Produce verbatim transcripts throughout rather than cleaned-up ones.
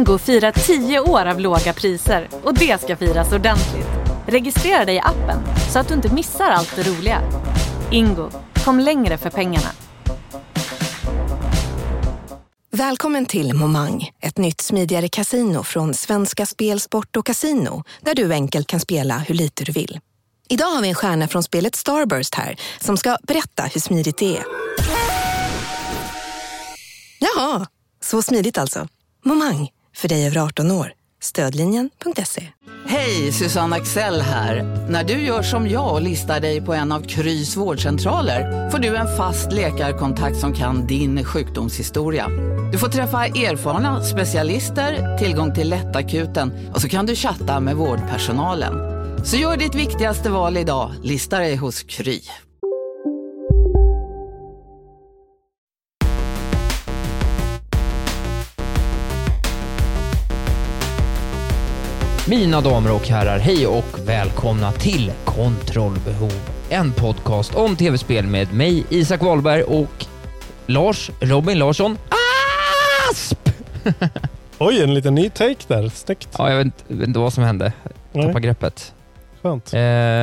Ingo firar tio år av låga priser och det ska firas ordentligt. Registrera dig i appen så att du inte missar allt det roliga. Ingo, kom längre för pengarna. Välkommen till Momang, ett nytt smidigare casino från Svenska Spel, Sport och Casino, där du enkelt kan spela hur lite du vill. Idag har vi en stjärna från spelet Starburst här som ska berätta hur smidigt det är. Jaha, så smidigt alltså. Momang, för dig över arton år. Stödlinjen punkt se. Hej, Susanne Axel här. När du gör som jag och listar dig på en av Krys vårdcentraler får du en fast läkarkontakt som kan din sjukdomshistoria. Du får träffa erfarna specialister, tillgång till lättakuten och så kan du chatta med vårdpersonalen. Så gör ditt viktigaste val idag, lista dig hos Kry. Mina damer och herrar, hej och välkomna till Kontrollbehov. En podcast om tv-spel med mig, Isak Wahlberg och Lars Robin Larsson Asp! Oj, en liten ny take där. Snyggt. Ja, jag vet inte, vet inte vad som hände. Tappa greppet. Skönt. Eh,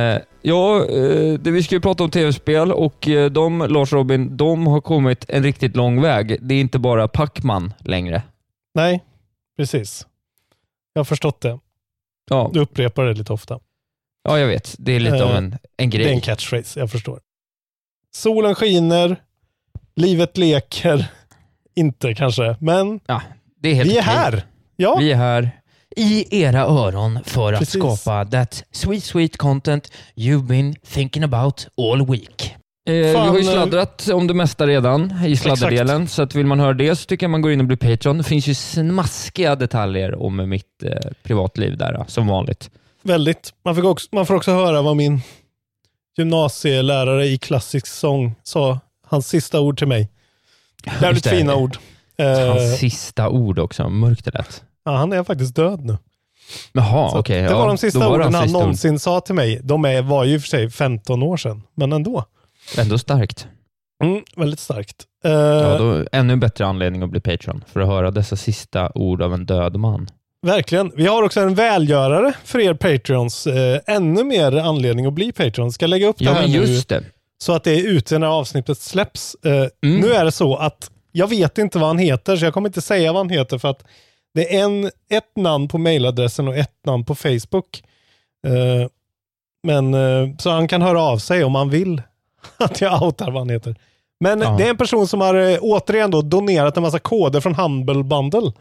ja, eh, det vi ska ju prata om tv-spel och eh, de, Lars Robin, de har kommit en riktigt lång väg. Det är inte bara Pac-Man längre. Nej, precis. Jag har förstått det. Ja. Du upprepar det lite ofta. Ja, jag vet. Det är lite eh, av en, en grej. Det är en catchphrase, jag förstår. Solen skiner, livet leker, inte kanske, men ja, det är helt vi är okej. här. Ja. Vi är här i era öron för Precis. att skapa that sweet sweet content you've been thinking about all week. Eh, vi har ju sladdrat om det mesta redan i sladderdelen, så att vill man höra det så tycker jag man går in och blir Patreon. Det finns ju smaskiga detaljer om mitt eh, privatliv där, som vanligt. Väldigt. Man, fick också, man får också höra vad min gymnasielärare i klassisk sång sa. Hans sista ord till mig. Jävligt det. fina ord. Hans eh, sista ord också, mörkt det lätt. ja, han är faktiskt död nu. Jaha, okej. Okay, det ja, var de sista var orden han sista någonsin ord. sa till mig. De är, var ju för sig femton år sedan, men ändå. Ändå starkt. Mm, väldigt starkt. Uh, Ja, då ännu bättre anledning att bli Patreon för att höra dessa sista ord av en död man. Verkligen. Vi har också en välgörare för er Patreons. Uh, ännu mer anledning att bli Patreon. Ska lägga upp det ja, här just nu det. så att det är ute när avsnittet släpps. Uh, mm. Nu är det så att jag vet inte vad han heter, så jag kommer inte säga vad han heter för att det är en, ett namn på mailadressen och ett namn på Facebook. Uh, men uh, så han kan höra av sig om han vill att jag outar vad han heter. Men ja. det är en person som har uh, återigen då donerat en massa koder från Humble Bundle.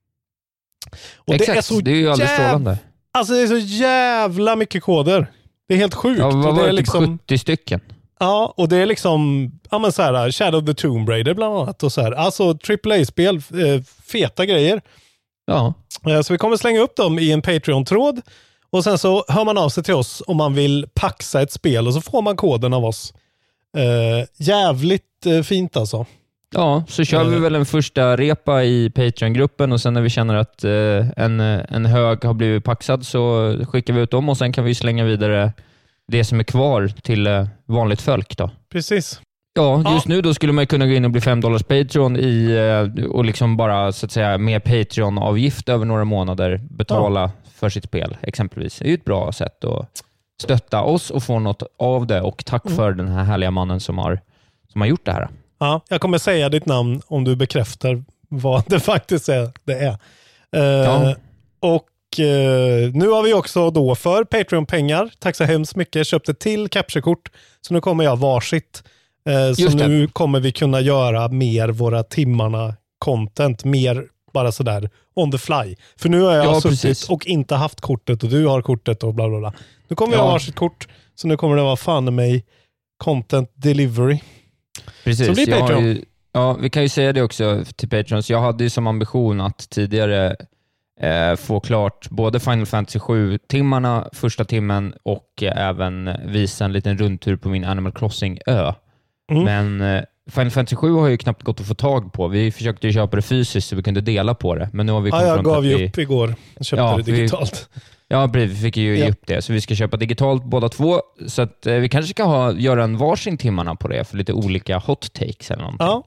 Och Exakt, det är, så det är ju alldeles jäv... strålande. Alltså det är så jävla mycket koder. Det är helt sjukt. Ja, vad och var det det, är liksom... sjuttio stycken? Ja, och det är liksom ja, men så här, Shadow of the Tomb Raider bland annat. Och så här. Alltså triple A-spel, eh, feta grejer. Ja. Eh, så vi kommer slänga upp dem i en Patreon-tråd. Och sen så hör man av sig till oss om man vill paxa ett spel. Och så får man koden av oss. Eh, jävligt eh, fint alltså. Ja, så kör vi väl en första repa i Patreon-gruppen och sen när vi känner att eh, en, en hög har blivit paxad så skickar vi ut dem och sen kan vi slänga vidare det som är kvar till eh, vanligt folk då. Precis. Ja, just Ja. nu då skulle man kunna gå in och bli fem dollars Patreon i, eh, och liksom bara så att säga med Patreon-avgift över några månader betala ja. för sitt spel exempelvis. Det är ju ett bra sätt att stötta oss och få något av det och tack mm. för den här härliga mannen som har, som har gjort det här. Ja, jag kommer säga ditt namn om du bekräftar vad det faktiskt är. Det är. Uh, ja. Och uh, nu har vi också då för Patreon-pengar, tack så hemskt mycket, köpt ett till capturekort. Så nu kommer jag varsitt. Uh, så det. nu kommer vi kunna göra mer våra timmarna content, mer bara sådär on the fly. För nu har jag ja, suttit precis. och inte haft kortet och du har kortet och bla bla bla. Nu kommer vi ja. ha varsitt kort, så nu kommer det vara fan mig content delivery. Precis. Så blir jag Patreon. har ju, ja, vi kan ju säga det också till Patreons. Jag hade ju som ambition att tidigare eh, få klart både Final Fantasy sju-timmarna första timmen och eh, även visa en liten rundtur på min Animal Crossing-ö. Mm. Men eh, Final Fantasy sju har ju knappt gått att få tag på. Vi försökte ju köpa det fysiskt så vi kunde dela på det. Men nu har vi ja, jag gav ju vi... upp igår. Jag köpte ja, det digitalt. Vi... Ja, vi fick ju ge ja. upp det. Så vi ska köpa digitalt båda två. Så att eh, vi kanske ska ha, göra en varsin timmarna på det för lite olika hot takes eller någonting. Ja,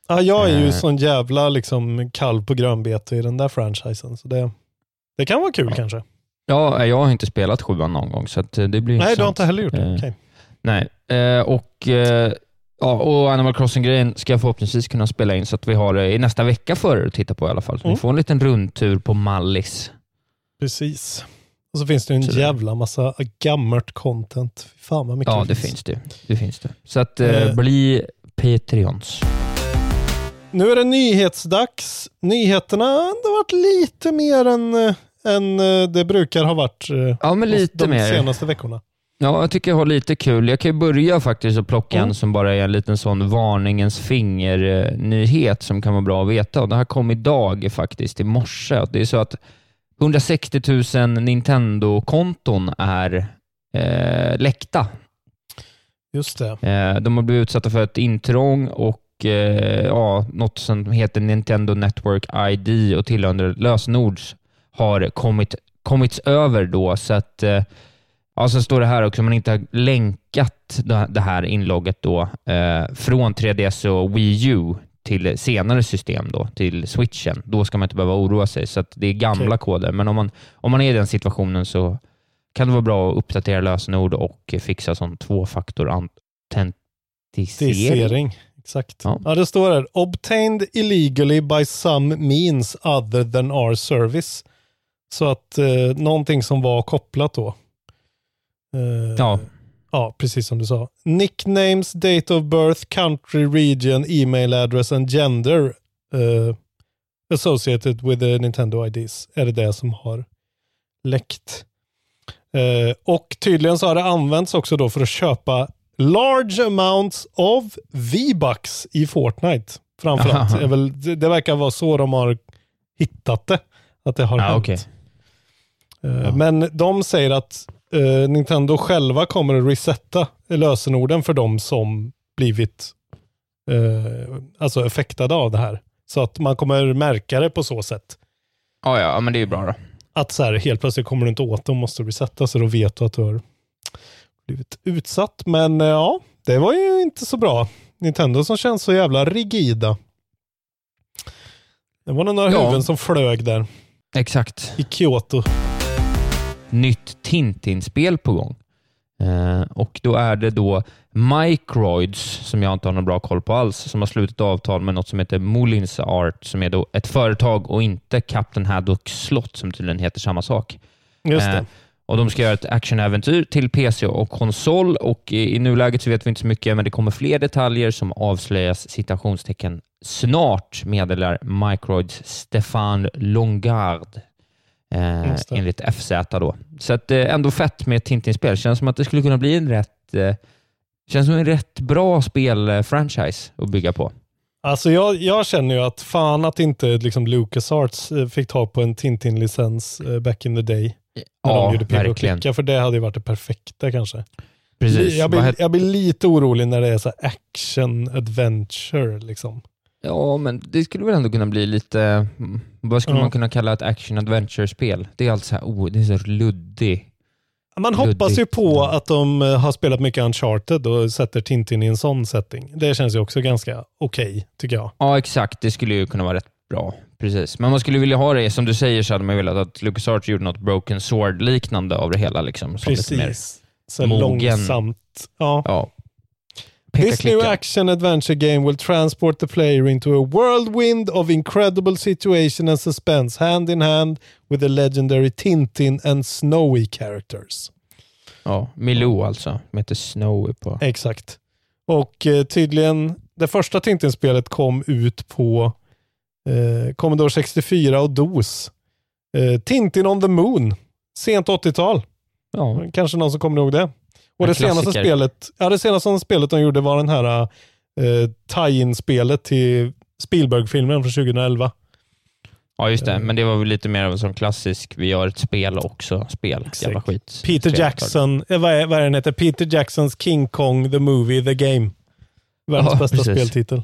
Ja, jag är ju Eh. sån jävla liksom kalv på grönbete i den där franchisen. Så det, det kan vara kul ja. kanske. Ja, jag har inte spelat sjuan någon gång, så att det blir Nej, intressant. du har inte heller gjort det. Eh, Okay. Nej, eh, och, eh, ja, och Animal Crossing-grejen ska jag förhoppningsvis kunna spela in så att vi har det i nästa vecka för er att titta på i alla fall. Så Mm. ni får en liten rundtur på Mallis. Precis. Och så finns det en Så det- jävla massa gammalt content. Fy fan vad mycket Ja, det finns det. Det finns det. Så att eh, Eh. bli Patreons. Nu är det nyhetsdags. Nyheterna har ändå varit lite mer än, äh, än äh, det brukar ha varit äh, Ja, men lite de mer. senaste veckorna. Ja, jag tycker jag har lite kul. Jag kan ju börja faktiskt och plocka Mm. en som bara är en liten sån varningens finger-nyhet som kan vara bra att veta. Och det här kom idag faktiskt, i morse. Det är så att hundrasextio tusen Nintendo-konton är eh, läckta. Just det. Eh, de har blivit utsatta för ett intrång och eh, ja, något som heter Nintendo Network I D och tillhörande lösenord har kommit, kommits över då. Så att eh, ja, så står det här också, om man inte har länkat det här inlogget då eh, från tre D S och Wii U till senare system då, till Switchen, då ska man inte behöva oroa sig. Så att det är gamla Okej. koder. Men om man, om man är i den situationen så kan det vara bra att uppdatera lösenord och fixa sån tvåfaktor-autentisering. Tisering. Exakt. Ja. Ja. Det står här. Obtained illegally by some means other than our service. Så att eh, någonting som var kopplat då. Eh, Ja. Ja, precis som du sa. Nicknames, date of birth, country, region, email address and gender uh, associated with the Nintendo I Ds är det det som har läckt. Uh, och tydligen så har det använts också då för att köpa large amounts of V-bucks i Fortnite. Framförallt. Är väl, det, det verkar vara så de har hittat det. Att det har Ja, hänt. okej. Uh, Ja. Men de säger att Uh, Nintendo själva kommer att resetta lösenorden för de som blivit uh, alltså effektade av det här. Så att man kommer märka det på så sätt. Ja, ja, men det är ju bra då. Att så här, helt plötsligt kommer du inte åt dem, måste resetta, så då vet du att du har blivit utsatt. Men uh, ja, det var ju inte så bra. Nintendo som känns så jävla rigida. Det var några Ja. huvuden som flög där Exakt. i Kyoto. Nytt Tintin-spel på gång. Eh, och då är det då Microids, som jag inte har någon bra koll på alls, som har slutit avtal med något som heter Mullins Art, som är då ett företag och inte Captain Haddock Slott, som tydligen heter samma sak. Just det. Eh, och de ska göra ett actionäventyr till P C och konsol, och i, i nuläget så vet vi inte så mycket, men det kommer fler detaljer som avslöjas citationstecken snart, meddelar Microids Stefan Longard. Eh, enligt F Z då. Så att, eh, ändå fett med ett Tintin-spel. Känns som att det skulle kunna bli en rätt eh, känns som en rätt bra spel-franchise att bygga på. Alltså jag, jag känner ju att fan att inte liksom LucasArts eh, fick ta på en Tintin-licens eh, back in the day. När Ja, de gjorde peka och verkligen. klicka, för det hade ju varit det perfekta kanske. Precis. Jag Vad blir, het- jag blir lite orolig när det är så här action-adventure liksom. Ja, men det skulle väl ändå kunna bli lite... mm, Vad skulle Ja. man kunna kalla ett action-adventure-spel? Det är allt så här, oh, det är så luddig. Man hoppas ju Luddigt. på att de eh, har spelat mycket Uncharted och sätter Tintin i en sån setting. Det känns ju också ganska okej, tycker jag. Ja, exakt. Det skulle ju kunna vara rätt bra. Precis. Men man skulle vilja ha det, som du säger, så hade man velat att LucasArts gjorde något Broken Sword-liknande av det hela. Liksom, som lite mer, Precis. Så mogen. långsamt. Ja. ja. Peka, This new klicka. action adventure game will transport the player into a whirlwind of incredible situation and suspense, hand in hand with the legendary Tintin and Snowy characters. Ja, Milou alltså. Som heter Snowy på... Exakt. Och eh, tydligen, det första Tintin-spelet kom ut på eh, Commodore sextiofyra och DOS. Eh, Tintin on the Moon. Sent åttiotal. Ja. Kanske någon som kommer ihåg det. Och En det senaste klassiker. spelet, ja, det senaste spelet de gjorde var den här eh, tie-in-spelet till Spielberg-filmen från tjugoelva. Ja, just det. Eh. Men det var väl lite mer av en sån klassisk, vi gör ett spel också. Spel. Exakt. Jävla skit. Peter Spel. Jackson, eh, vad är, vad är den heter? Peter Jacksons King Kong, the movie, the game. Världens Ja, bästa precis. speltitel.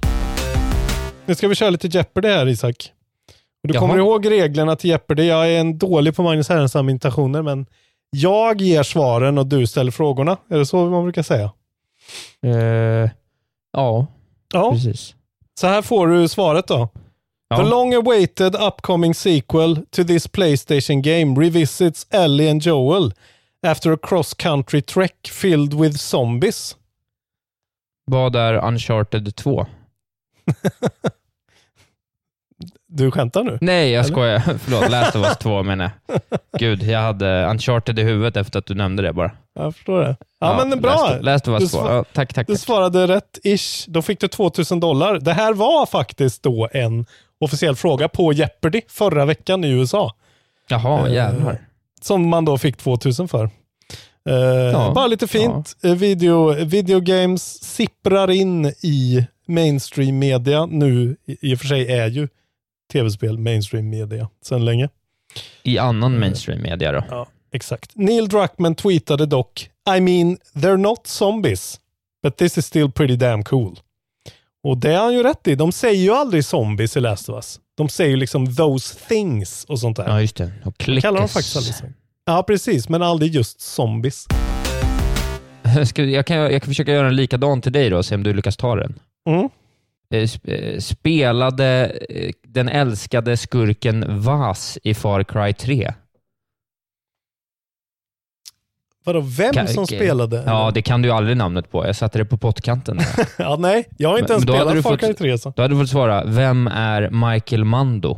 Nu ska vi köra lite Jeopardy här, Isak. Och du Jaha. kommer ihåg reglerna till Jeopardy. Jag är en dålig på Magnus Härenstam imitationer, men jag ger svaren och du ställer frågorna. Är det så man brukar säga? Eh, ja, Ja. precis. Så här får du svaret då. Ja. The long-awaited upcoming sequel to this PlayStation game revisits Ellie and Joel after a cross-country trek filled with zombies. Vad är Uncharted två? Du skämtar nu? Nej, jag skojar. Förlåt, Last of Us två menar jag. Gud, jag hade Uncharted i huvudet efter att du nämnde det bara. Jag förstår det. Ja, ja men bra. Last, Last of Us två. Ja, tack, tack. Du tack. svarade rätt ish. Då fick du tvåtusen dollar. Det här var faktiskt då en officiell fråga på Jeopardy förra veckan i U S A. Jaha, jävlar. Eh, som man då fick tvåtusen för. Eh, ja, bara lite fint. Ja. Video, video games sipprar in i mainstream media. Nu i, i och för sig är ju tv-spel mainstream media sedan länge. I annan mainstream media då? Ja, exakt. Neil Druckmann tweetade dock I mean, they're not zombies. But this is still pretty damn cool. Och det är han ju rätt i. De säger ju aldrig zombies i Last of Us. De säger ju liksom those things och sånt där. Ja, just det. Och klickas. Kallar de faktiskt aldrig så. Ja, precis. Men aldrig just zombies. Ska, jag, kan, jag kan försöka göra en likadan till dig då, se om du lyckas ta den. Mm. Spelade den älskade skurken Vaz i Far Cry tre? Vadå, vem kan, som kan, spelade? Ja, eller? Det kan du aldrig namnet på. Jag satte det på pottkanten. Ja, nej. Jag har inte ens spelat Far Cry tre. Så. Då hade du fått svara, vem är Michael Mando?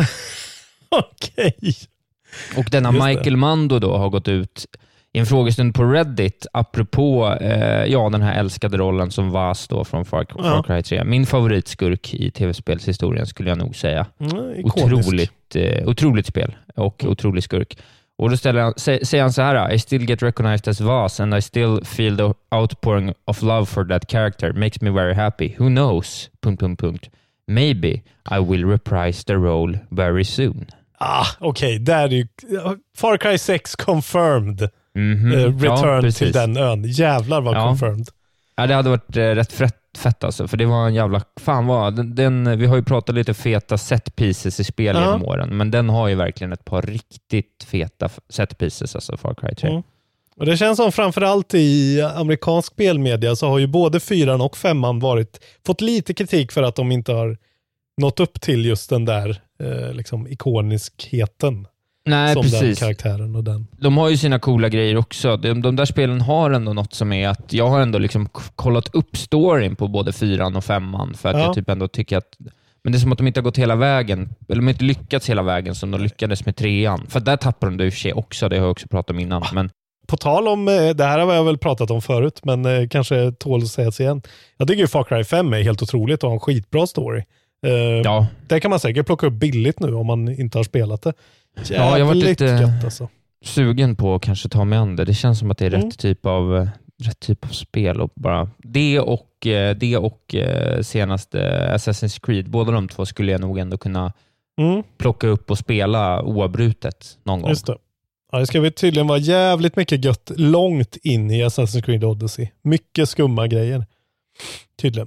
Okej. Okay. Och denna Just Michael det. Mando då har gått ut i en frågestund på Reddit apropå eh, ja, den här älskade rollen som Vaz då från Far, ja. Far Cry tre. Min favoritskurk i tv-spelshistorien skulle jag nog säga. Mm, otroligt, eh, otroligt spel och mm. otrolig skurk. Och då ställer han, sä, säger han så här: I still get recognized as Vaz and I still feel the outpouring of love for that character. Makes me very happy. Who knows? Punkt, punkt, punkt. Maybe I will reprise the role very soon. Ah, okej. Okay. Där är ju Far Cry sex confirmed. Mm-hmm. Uh, return ja, till den ön. Jävlar vad ja. confirmed. Ja, det hade varit eh, rätt fett, fett alltså. För det var en jävla... Fan vad... Den, den, vi har ju pratat lite feta set pieces i spel uh-huh. genom åren. Men den har ju verkligen ett par riktigt feta set pieces, alltså Far Cry tre. Mm. Och det känns som framförallt i amerikansk spelmedia så har ju både fyran och femman varit, fått lite kritik för att de inte har nått upp till just den där eh, liksom ikoniskheten. Nej, som precis. Den karaktären och den. De har ju sina coola grejer också. De, de där spelen har ändå något som är att jag har ändå liksom kollat upp storyn på både fyran och femman för att ja. jag typ ändå tycker att men det är som att de inte har gått hela vägen eller de har inte lyckats hela vägen som de lyckades med trean. För där tappar de det i och för sig också, det har jag också pratat om innan. Men... På tal om, det här har jag väl pratat om förut, men eh, kanske tål att sägas igen. Jag tycker ju Far Cry fem är helt otroligt och har en skitbra story. Eh, ja. Det kan man säkert plocka upp billigt nu om man inte har spelat det. Ja, jag var lite gött, alltså. sugen på att kanske ta mig an det. Det känns som att det är mm. rätt typ av rätt typ av spel och bara det och det och senaste Assassin's Creed. Båda de två skulle jag nog ändå kunna mm. plocka upp och spela oavbrutet någon gång. Just det. Ja, det ska vi tydligen vara jävligt mycket gött långt in i Assassin's Creed Odyssey. Mycket skumma grejer. Tydligen.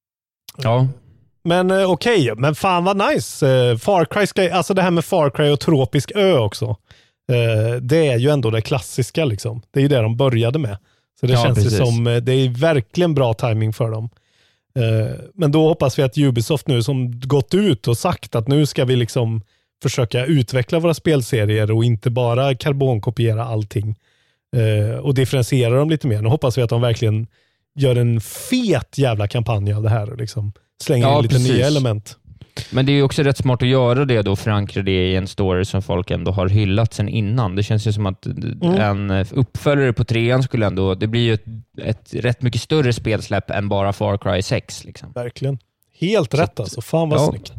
Ja. Men eh, okej, okay. men fan vad nice. Eh, Far Cry ska, alltså det här med Far Cry och tropisk ö också. Eh, det är ju ändå det klassiska liksom. Det är ju det de började med. Så det ja, känns ju som, eh, det är verkligen bra timing för dem. Eh, men då hoppas vi att Ubisoft nu som gått ut och sagt att nu ska vi liksom försöka utveckla våra spelserier och inte bara karbonkopiera allting. Eh, och differentiera dem lite mer. Nu hoppas vi att de verkligen gör en fet jävla kampanj av det här och liksom slänger ja, in lite precis. nya element. Men det är ju också rätt smart att göra det då, förankra det i en story som folk ändå har hyllat sen innan. Det känns ju som att mm. en uppföljare på trean skulle ändå, det blir ju ett, ett rätt mycket större spelsläpp än bara Far Cry sex. Liksom. Verkligen. Helt så rätt alltså. Fan vad ja. snyggt.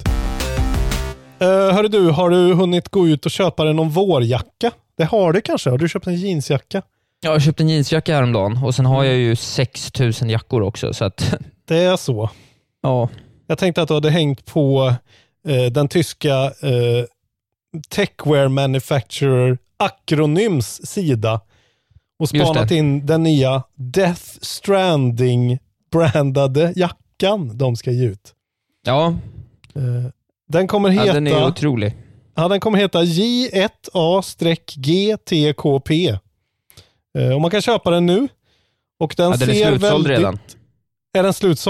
Uh, hörru du, har du hunnit gå ut och köpa dig någon vårjacka? Det har du kanske. Har du köpt en jeansjacka? Jag har köpt en jeansjacka häromdagen och sen har jag ju sex tusen jackor också. Så att... Det är så. Ja. Jag tänkte att du hade hängt på eh, den tyska eh, techwear manufacturer Acronyms sida och spanat in den nya Death Stranding brandade jackan de ska ge ut. Ja. Eh, den kommer heta... Ja, den är otrolig. Ja, den kommer heta J ett A G T K P. Eh, och man kan köpa den nu. Och den, ja, den ser är slutsåld väldigt... redan. Är den slutsåld?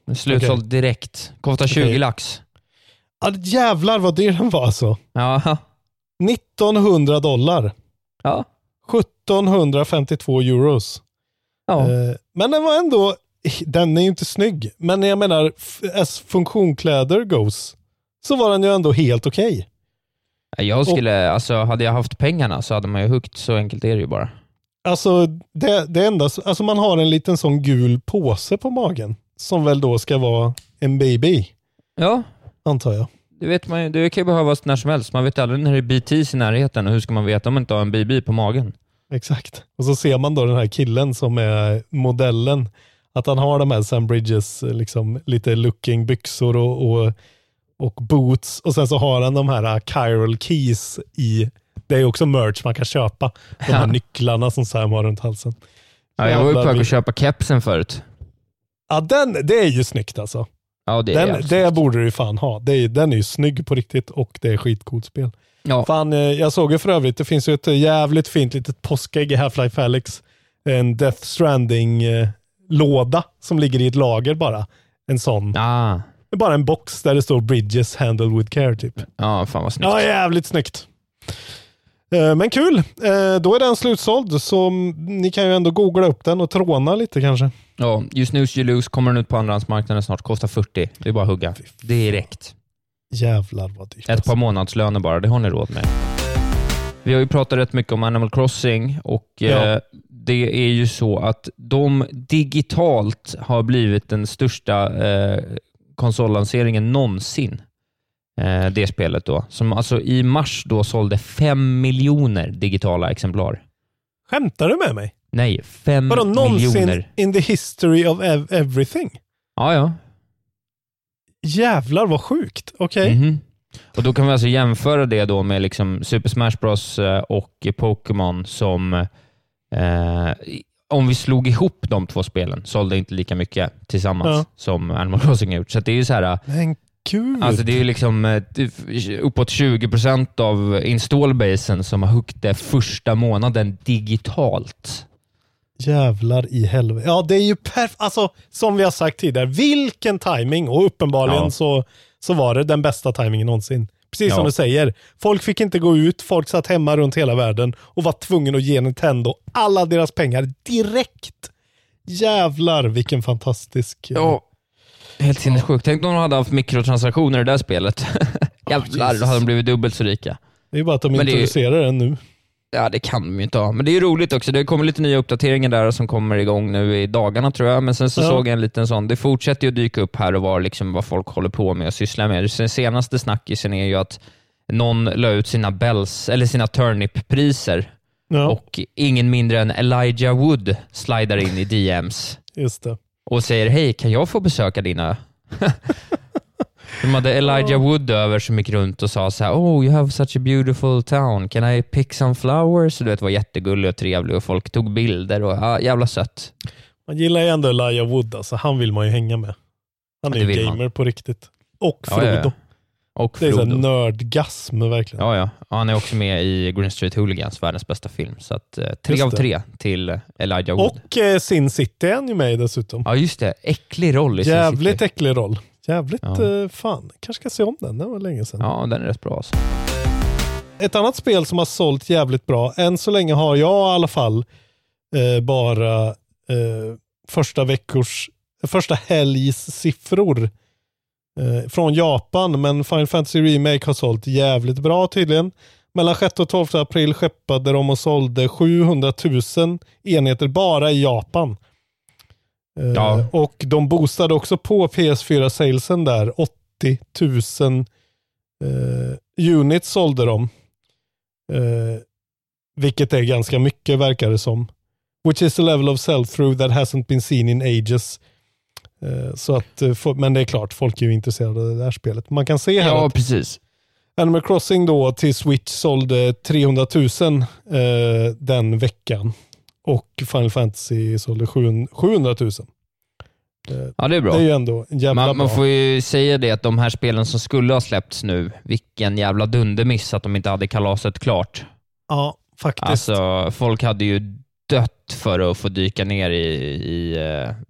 Slutsåld okay. direkt. Kostar tjugo okay. lax. Ja, jävlar vad dyr den var alltså. Ja. nittonhundra dollar. Ja. sjuttonhundrafemtiotvå euros. Ja. Eh, men den var ändå, den är ju inte snygg. Men jag menar, as funktionkläder goes, så var den ju ändå helt okej. Okay. Jag skulle, och, alltså hade jag haft pengarna så hade man ju huggt, så enkelt är det ju bara. Alltså det, det enda, alltså man har en liten sån gul påse på magen som väl då ska vara en baby. Ja. Antar jag. Det vet man ju, det kan ju behövas när som helst. Man vet aldrig när det är B T S i närheten, och hur ska man veta om man inte har en baby på magen? Exakt. Och så ser man då den här killen som är modellen, att han har de här Sam Bridges liksom lite looking byxor och, och, och boots, och sen så har han de här chiral keys i, det är också merch man kan köpa, de här ja. nycklarna som Sam har runt halsen. Ja, jag var ju på väg att köpa kepsen förut. Ja, den, det är ju snyggt alltså. Ja, det, den, är det borde du ju fan ha. Det är, den är ju snygg på riktigt och det är skitcoolt spel. Ja. Fan, jag såg ju för övrigt, det finns ju ett jävligt fint litet påskägg i Half-Life Alyx. En Death Stranding-låda som ligger i ett lager bara. En sån. Ah. Bara en box där det står Bridges handled with care typ. Ja, fan vad snyggt. Ja, jävligt snyggt. Men kul. Då är den slutsåld, så ni kan ju ändå googla upp den och tråna lite kanske. Ja, just nu You Lose kommer den ut på andrahandsmarknaden snart. Kostar fyrtio. Det är bara att hugga. Direkt. Jävlar vad dyrt. Ett alltså. par månadslöner bara, det har ni råd med. Vi har ju pratat rätt mycket om Animal Crossing, och ja. eh, det är ju så att de digitalt har blivit den största eh, konsollanseringen någonsin. Eh, det spelet då. Som alltså i mars då sålde fem miljoner digitala exemplar. Skämtar du med mig? Nej, fem Vadå, någonsin miljoner. In the history of ev- everything? Ja, ja. Jävlar vad sjukt. Okej. Okay. Mm-hmm. Och då kan vi alltså jämföra det då med liksom Super Smash Bros och Pokémon som eh, om vi slog ihop de två spelen sålde inte lika mycket tillsammans ja. som Animal Crossing har gjort. Så det är ju så här. Men gud. Alltså det är ju liksom uppåt tjugo procent av installbasen som har huggit det första månaden digitalt. Jävlar i helvete. Ja, det är ju perfekt. Alltså, som vi har sagt tidigare, vilken timing, och uppenbarligen ja. så, så var det den bästa timingen någonsin. Precis ja. som du säger. Folk fick inte gå ut, folk satt hemma runt hela världen och var tvungen att ge Nintendo alla deras pengar direkt. Jävlar, vilken fantastisk... Ja, helt sinnessjukt. Tänk om de hade haft mikrotransaktioner i det där spelet. Jävlar, oh, då hade de blivit dubbelt så rika. Det är ju bara att de Men introducerar den nu. Ja, det kan de ju inte ha. Men det är ju roligt också. Det kommer lite nya uppdateringar där som kommer igång nu i dagarna tror jag. Men sen så ja. såg jag en liten sån. Det fortsätter ju att dyka upp här och var liksom vad folk håller på med och sysslar med. Den senaste snackisen är ju att någon la ut sina bells eller sina turnip-priser. Ja. Och ingen mindre än Elijah Wood slidar in i D Ms. Just det. Och säger, hej, kan jag få besöka dina... De hade Elijah Wood över som gick runt och sa så här: oh, you have such a beautiful town. Can I pick some flowers? Så du vet, var jättegullig och trevlig och folk tog bilder och ja, jävla sött. Man gillar ju ändå Elijah Wood, alltså han vill man ju hänga med. Han är ju gamer man. på riktigt. Och Frodo. Ja, ja, ja. Och det är en nördgasm verkligen. Ja, ja. Och han är också med i Green Street Hooligans, världens bästa film. Så att eh, tre av tre till Elijah Wood. Och eh, Sin City är han ju med i dessutom. Ja, just det. Äcklig roll i Sin City. Jävligt äcklig roll. Jävligt ja. eh, fan. Kanske ska se om den, det var länge sedan. Ja, den är rätt bra alltså. Ett annat spel som har sålt jävligt bra, än så länge har jag i alla fall eh, bara eh, första veckors första helgs siffror eh, från Japan, men Final Fantasy Remake har sålt jävligt bra tydligen. Mellan sjätte och tolfte april skeppade de och sålde sjuhundratusen enheter bara i Japan. Ja. Uh, och de boostade också på P S fyra-salesen där. åttio tusen uh, units sålde de. Uh, vilket är ganska mycket verkar det som. Which is a level of sell-through that hasn't been seen in ages. Uh, så att, uh, for, men det är klart, folk är ju intresserade av det här spelet. Man kan se här ja, att precis. Animal Crossing då till Switch sålde trehundratusen uh, den veckan. Och Final Fantasy sålde sjuhundratusen. Ja, det är bra. Det är ju ändå en jävla man, man får ju säga det att de här spelen som skulle ha släppts nu, vilken jävla dundermiss att de inte hade kalaset klart. Ja, faktiskt. Alltså, folk hade ju dött för att få dyka ner i, i uh,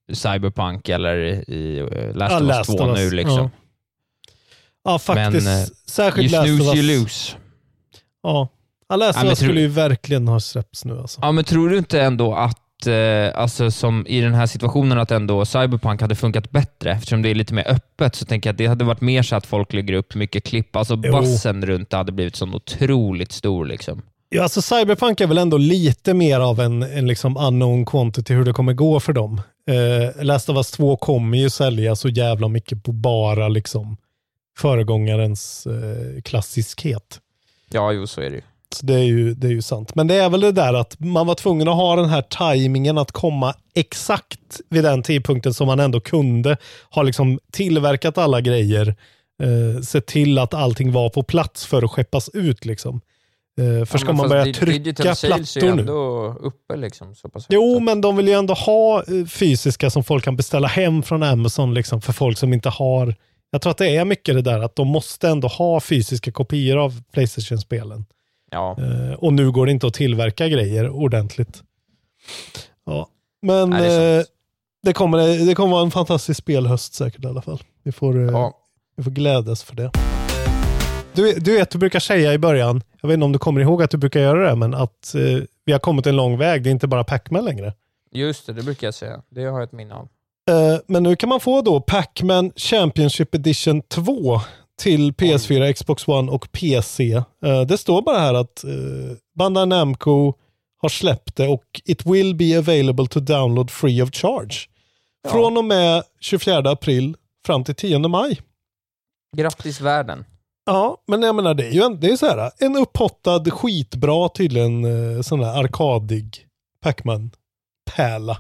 Cyberpunk eller i uh, Last Ja, of Us Last två of Us, nu liksom. ja. Ja, faktiskt. Men, eh, särskilt you Last of snooze, Us. you lose. Ja. Ja, Last Ja, of men Us tror- skulle ju verkligen ha släppts nu alltså. Ja, men tror du inte ändå att eh, alltså som i den här situationen att ändå Cyberpunk hade funkat bättre eftersom det är lite mer öppet, så tänker jag att det hade varit mer så att folk lägger upp mycket klipp. Alltså Jo. bassen runt det hade blivit så otroligt stor liksom. Ja, alltså Cyberpunk är väl ändå lite mer av en, en liksom unknown quantity hur det kommer gå för dem. Eh, Last of Us två kommer ju sälja så jävla mycket på bara liksom föregångarens eh, klassiskhet. Ja, jo, så är det ju. Så det är, ju, det är ju sant. Men det är väl det där att man var tvungen att ha den här tajmingen att komma exakt vid den tidpunkten som man ändå kunde. Ha liksom tillverkat alla grejer. Eh, se till att allting var på plats för att skeppas ut liksom. Eh, för Ja, ska men man fast börja di- trycka digital sales är plattor nu? ändå uppe liksom. Så pass Jo, högt. men de vill ju ändå ha eh, fysiska som folk kan beställa hem från Amazon liksom, för folk som inte har. Jag tror att det är mycket det där att de måste ändå ha fysiska kopior av PlayStation-spelen. Ja. Eh, och nu går det inte att tillverka grejer ordentligt. Ja. Men Nej, det är eh, sant. det, kommer, det kommer vara en fantastisk spelhöst säkert i alla fall. Vi får, eh, Ja. vi får glädjas för det. Du, du vet, du brukar säga i början, jag vet inte om du kommer ihåg att du brukar göra det, men att eh, vi har kommit en lång väg. Det är inte bara Pac-Man längre. Just det, det brukar jag säga. Det har jag ett minne av. Eh, men nu kan man få då Pac-Man Championship Edition två till P S fyra, Xbox One och P C. Eh, det står bara här att eh, Bandai Namco har släppt det och it will be available to download free of charge. Ja. Från och med tjugofjärde april fram till tionde maj. Grattis världen. Ja, men jag menar det är ju en, det är så här, en upphottad, skitbra tydligen eh, sån där arkadig Pac-Man-pärla.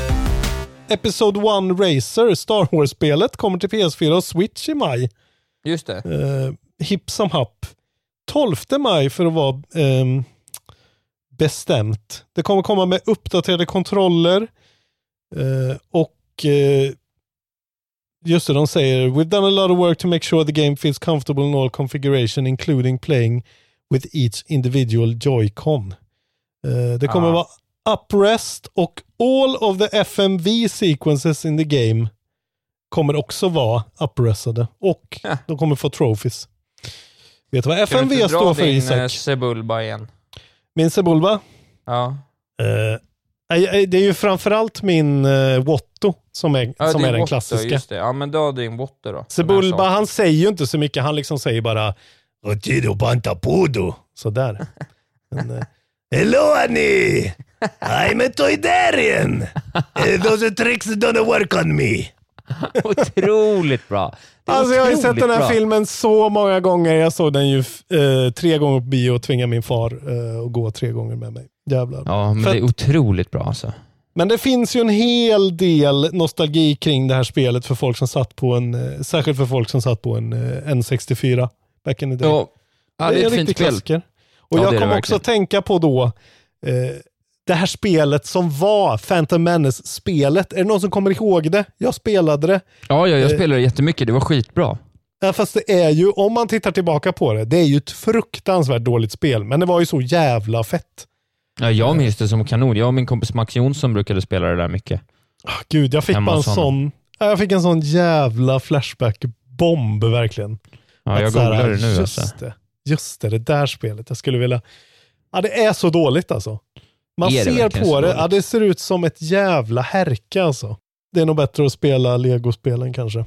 Episode one Racer, Star Wars-spelet, kommer till P S fyra och Switch i maj. Just det. Eh, hipp som happ. tolfte maj för att vara ehm, bestämt. Det kommer komma med uppdaterade kontroller eh, och eh, just det, de säger we've done a lot of work to make sure the game feels comfortable in all configuration including playing with each individual Joy-Con. Eh, det kommer Ah. vara uprest och all of the F M V sequences in the game kommer också vara uprestade och Ja. de kommer få trophies. Vet du vad F Kan M du V inte dra står för, din, Isak? eh, Sebulba igen? Min Sebulba? Ja. Eh, nej, det är ju framförallt min uh, Watto som är, Ja, som din är den Water, klassiska. Just det. Ja, men då din Water då. som Sebulba, jag sa. han säger ju inte så mycket. Han liksom säger bara Otido Pantapudo. Sådär. Men, uh, hello Annie! I'm a Toydarian! Uh, those tricks don't work on me. Otroligt bra. Det är Alltså jag har ju sett otroligt den här bra. filmen så många gånger. Jag såg den ju uh, tre gånger på bio och tvingade min far uh, att gå tre gånger med mig. Jävlar. Ja, men För det är otroligt bra alltså. Men det finns ju en hel del nostalgi kring det här spelet för folk som satt på en, eh, särskilt för folk som satt på en eh, N sextiofyra back in the day. Ja, ja, det är ett en fint riktig spel. klassiker. Och Ja, jag det är kom det också verkligen. att tänka på då eh, det här spelet som var Phantom Menace-spelet. Är det någon som kommer ihåg det? Jag spelade det. Ja, ja, jag Eh. spelade jättemycket. Det var skitbra. Ja, fast det är ju, om man tittar tillbaka på det, det är ju ett fruktansvärt dåligt spel. Men det var ju så jävla fett. Ja, jag minns det som kanon. Jag och min kompis Max Jonsson brukade spela det där mycket. Ah, Gud, jag fick Hemma bara en hos honom. sån, ja, jag fick en sån jävla flashback-bomb verkligen. Ja, Att jag så här, googlar det nu just alltså. det, just det, det där spelet. Jag skulle vilja... Ja, det är så dåligt alltså. Man Är det ser verkligen på så det, dåligt? ja, det ser ut som ett jävla härka alltså. Det är nog bättre att spela Lego-spelen kanske.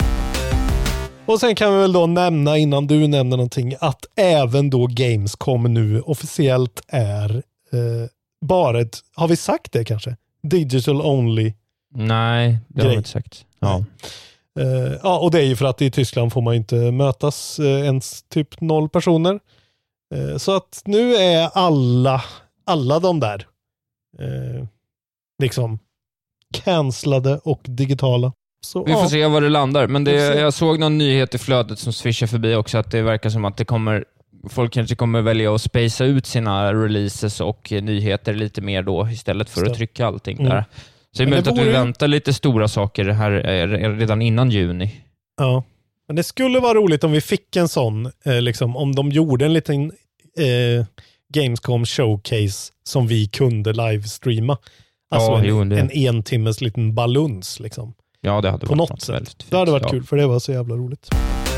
Och sen kan vi väl då nämna, innan du nämner någonting, att även då Gamescom nu officiellt är eh, bara ett, har vi sagt det kanske? Digital only. Nej, det har Grej. jag inte sagt. Ja. Eh, ja, och det är ju för att i Tyskland får man inte mötas eh, ens typ noll personer. Eh, så att nu är alla, alla de där eh, liksom cancellade och digitala. Så, Vi får ja. se var det landar. Men det, Vi får se. jag såg någon nyhet i flödet som swishar förbi också, att det verkar som att det kommer, folk kanske kommer välja att spacea ut sina releases och eh, nyheter lite mer då, istället för Just att det. trycka allting Mm. där. Så det är Men möjligt det att vi vore ju- väntar lite stora saker här eh, redan innan juni. Ja. Men det skulle vara roligt om vi fick en sån, eh, liksom, om de gjorde en liten eh, Gamescom showcase som vi kunde livestreama. Alltså Ja, en, jo, det- en en timmes liten baluns liksom. Ja, det hade På varit något sätt. väldigt fint. Det hade varit ja. kul, för det var så jävla roligt.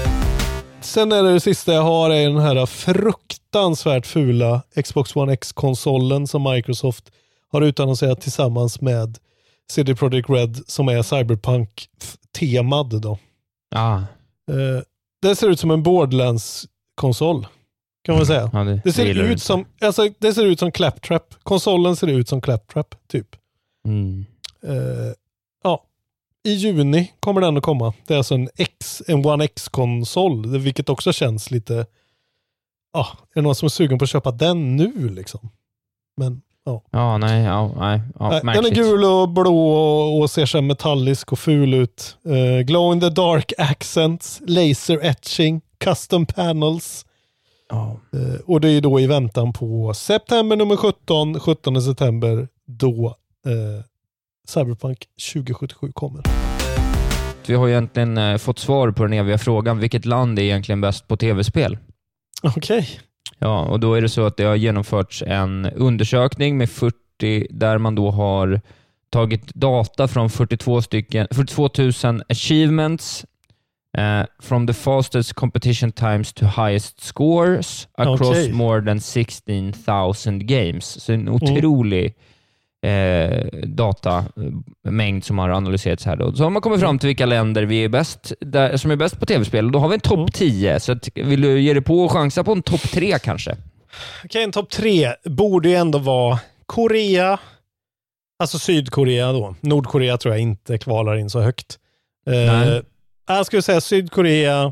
Sen är det det sista jag har är den här fruktansvärt fula Xbox One X-konsolen som Microsoft har utannonserat tillsammans med C D Projekt Red som är Cyberpunk-temad då. Ah, Eh, det ser ut som en Borderlands-konsol kan man säga. ja, det, Det ser, gillar du ut inte. som, alltså, det ser ut som Claptrap. Konsolen ser ut som Claptrap, typ. Mm. Eh, ja. I juni kommer den att komma. Det är alltså en, X, en One X-konsol, vilket också känns lite... Ja, är det någon som är sugen på att köpa den nu liksom? Men, ja. Ja, nej, ja, nej. Ja, Nej, den är märkligt. gul och blå och, och ser så metallisk och ful ut. Uh, glow in the dark accents, laser etching, custom panels. Ja. Uh, och det är då i väntan på september nummer sjutton, sjuttonde september, då uh, Cyberpunk tjugo sjuttiosju kommer. Vi har ju egentligen eh, fått svar på den eviga frågan, vilket land är egentligen bäst på tv-spel? Okej. Okay. Ja, och då är det så att det har genomförts en undersökning med fyrtio, där man då har tagit data från fyrtiotvå stycken, fyrtiotvå tusen achievements uh, from the fastest competition times to highest scores across Okay. more than sixteen thousand games. Så en otrolig eh, datamängd som har analyserats här då. Så har man kommit fram till vilka länder vi är bäst, där, som är bäst på tv-spel. Och då har vi en topp Mm. tio. Så att, vill du ge dig på och chansa på en topp tre kanske? Okej, okay, en topp tre borde ju ändå vara Korea, alltså Sydkorea då. Nordkorea tror jag inte kvalar in så högt. Nej. Eh, jag skulle säga Sydkorea,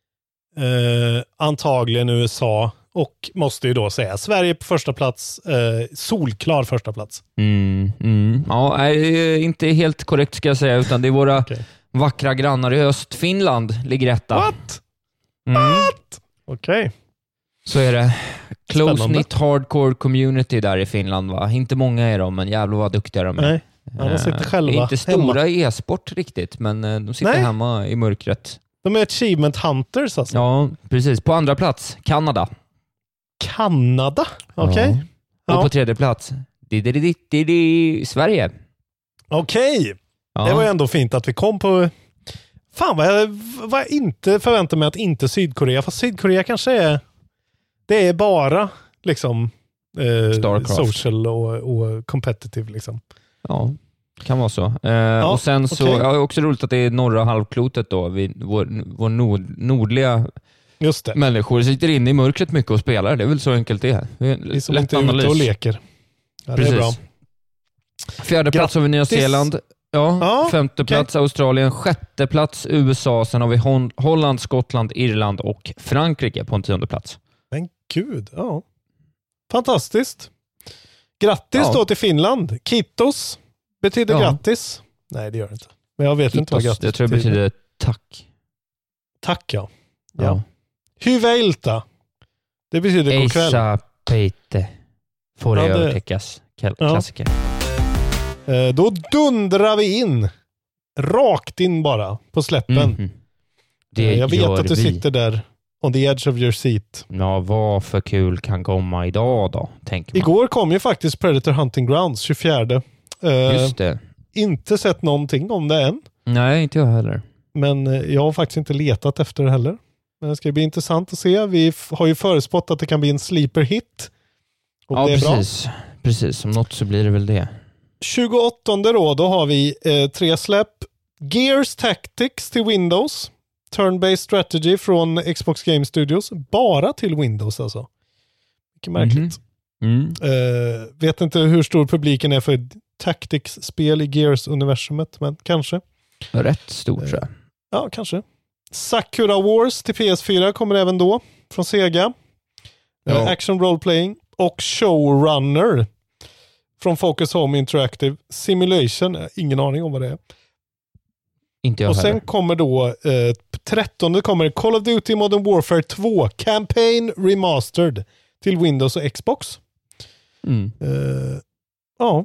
eh, antagligen U S A och måste ju då säga Sverige på första plats, eh, solklar första plats. Mm, mm. Ja, nej, inte helt korrekt ska jag säga, utan det är våra Okay. vackra grannar i öst. Finland ligger etta. What? Mm. What? Okej. Okay. Så är det. Close Spännande. knit hardcore community där i Finland, va? Inte många är de, men jävlar vad duktiga de är. Nej, ja, de sitter Eh, själva Inte hemma. stora e-sport riktigt, men eh, de sitter Nej. hemma i mörkret. De är achievement hunters alltså. Ja, precis. På andra plats, Kanada. Kanada? Okej. Okay. Ja. Och Ja. på tredje plats, di, di, di, di, di, Sverige. Okej. Okay. Ja. Det var ju ändå fint att vi kom på... Fan vad jag, vad jag inte förväntar mig att inte Sydkorea. Fast Sydkorea kanske är... Det är bara liksom eh, Starcraft. social och, och competitive liksom. Ja, kan vara så. Eh, och sen så, okej. ja, också roligt att det är norra halvklotet då. Vi, vår vår nord, nordliga Just det. människor sitter inne i mörkret mycket och spelar. Det är väl så enkelt det är. Det är Vi som lätt inte är analys. ute och leker. Ja, det Precis. är bra. Fjärde plats har vi Nya Grattis. Zeeland. Ja, Ja, femte okej. plats Australien, sjätte plats U S A, sen har vi Hon- Holland, Skottland, Irland och Frankrike på en tionde plats. Men gud, ja. Fantastiskt. Grattis Ja. då till Finland. Kitos betyder Ja. grattis. Nej, det gör det inte. Men jag vet inte vad Kiitos, grattis jag tror det betyder tack. Tack, ja. ja. Hyvä ilta. Det betyder god kväll. Eisa peite får det Ja, det- övertäckas. Kla- Ja. Klassiker. Eh, då dundrar vi in. Rakt in bara på släppen. Mhm. Det Eh, jag vet gör att du vi. sitter där on the edge of your seat. Ja, vad för kul kan komma idag då, tänker man. Igår kom ju faktiskt Predator Hunting Grounds, tjugofjärde. Eh, Just det. inte sett någonting om det än. Nej, inte jag heller. Men eh, jag har faktiskt inte letat efter det heller. Men det ska bli intressant att se. Vi f- har ju förespått att det kan bli en sleeper hit. Och Ja, det är bra. precis. Precis, som något så blir det väl det. tjugoåttonde då, då har vi eh, tre släpp. Gears Tactics till Windows. Turn-based strategy från Xbox Game Studios. Bara till Windows alltså. Mycket märkligt. Mm. Eh, vet inte hur stor publiken är för Tactics-spel i Gears-universumet, men kanske. Rätt stort, tror jag. Ja, kanske. Sakura Wars till P S fyra kommer även då. Från Sega. Ja. Eh, Action Role Playing. Och Showrunner. Från Focus Home Interactive. Simulation. eh, Ingen aning om vad det är. Inte jag Och heller. sen kommer då eh, trettonde kommer Call of Duty Modern Warfare två Campaign Remastered till Windows och Xbox. Mm. Eh, ja.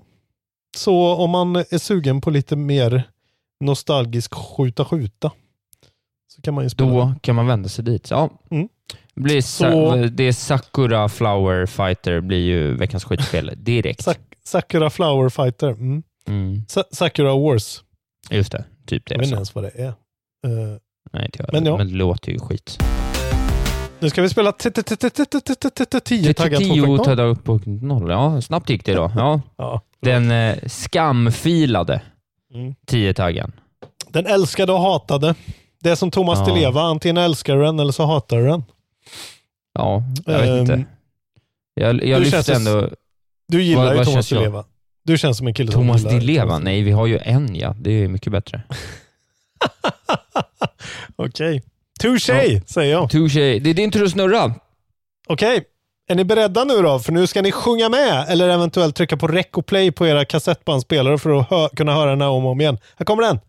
Så om man är sugen på lite mer nostalgisk skjuta-skjuta så kan man ju spela. Då kan man vända sig dit. Ja. Mm. Det Blir Så- sa- det är Sakura Flower Fighter blir ju veckans skitspel direkt. Sak- Sakura Flower Fighter. Mm. Mm. Sa- Sakura Wars. Just det, typ det. Jag vet inte ens vad det är. Uh, Nej, inte jag. Men, ja. Men det låter ju skit. Nu ska vi spela tio taggar tio två punkt noll. taggar upp på noll. Ja, snabbt gick det då. Ja. Ja. Den eh, skamfilade Mm. tio taggen. Den älskade och hatade. Det är som Thomas Ja. Di Leva. Antingen älskar du den eller så hatar du den. Ja, jag vet Um, inte. Jag, jag du lyfter känns- ändå... Du gillar Vad- ju vad Thomas känns Di jag? Leva. Du känns som en kille som Thomas gillar Di Leva? Thomas. Nej, vi har ju en, ja. Det är mycket bättre. Okej. Touché, Ja. säger jag. Touché. Det är din tur att snurra. Okej. Är ni beredda nu då? För nu ska ni sjunga med eller eventuellt trycka på rec och play på era kassettbandspelare för att hö- kunna höra den här om och om igen. Här kommer den.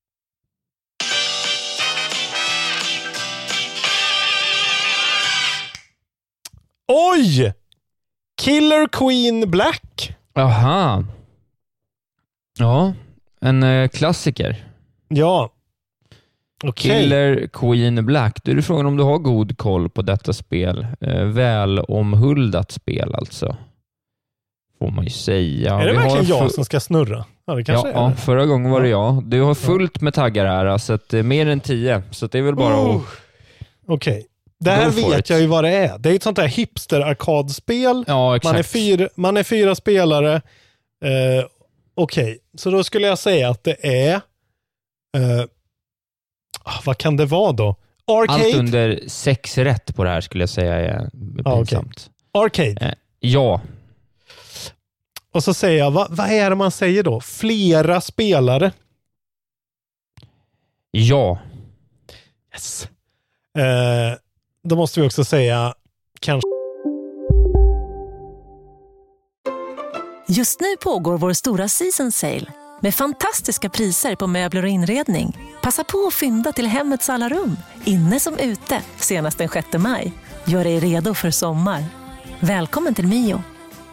Oj! Killer Queen Black. Aha. Ja, en eh, klassiker. Ja. Okej. Killer Queen Black. Då är det frågan om du har god koll på detta spel. Eh, väl omhuldat spel alltså. Får man ju säga. Är det Vi har verkligen jag fu- som ska snurra? Ja, det kanske Ja, är ja, det. förra gången var det jag. Du har fullt med taggar här, så att, eh, mer än tio. Så att det är väl bara Oh. att... Okej. Det här Go for vet it. jag ju vad det är. Det är ett sånt där hipster-arkadspel. Ja, exakt. Man är, fyra, man är fyra spelare. Eh, Okej, så då skulle jag säga att det är... Eh, ah, vad kan det vara då? Arcade? Allt under sex rätt på det här skulle jag säga är Ja, pinsamt. Arcade. Eh, ja, Och så säger jag, vad, vad är det man säger då? Flera spelare. ja. Yes. Eh, då måste vi också säga kanske... Just nu pågår vår stora season sale med fantastiska priser på möbler och inredning. Passa på att fynda till hemmets alla rum, inne som ute, senast den sjätte maj. Gör dig redo för sommar. Välkommen till Mio.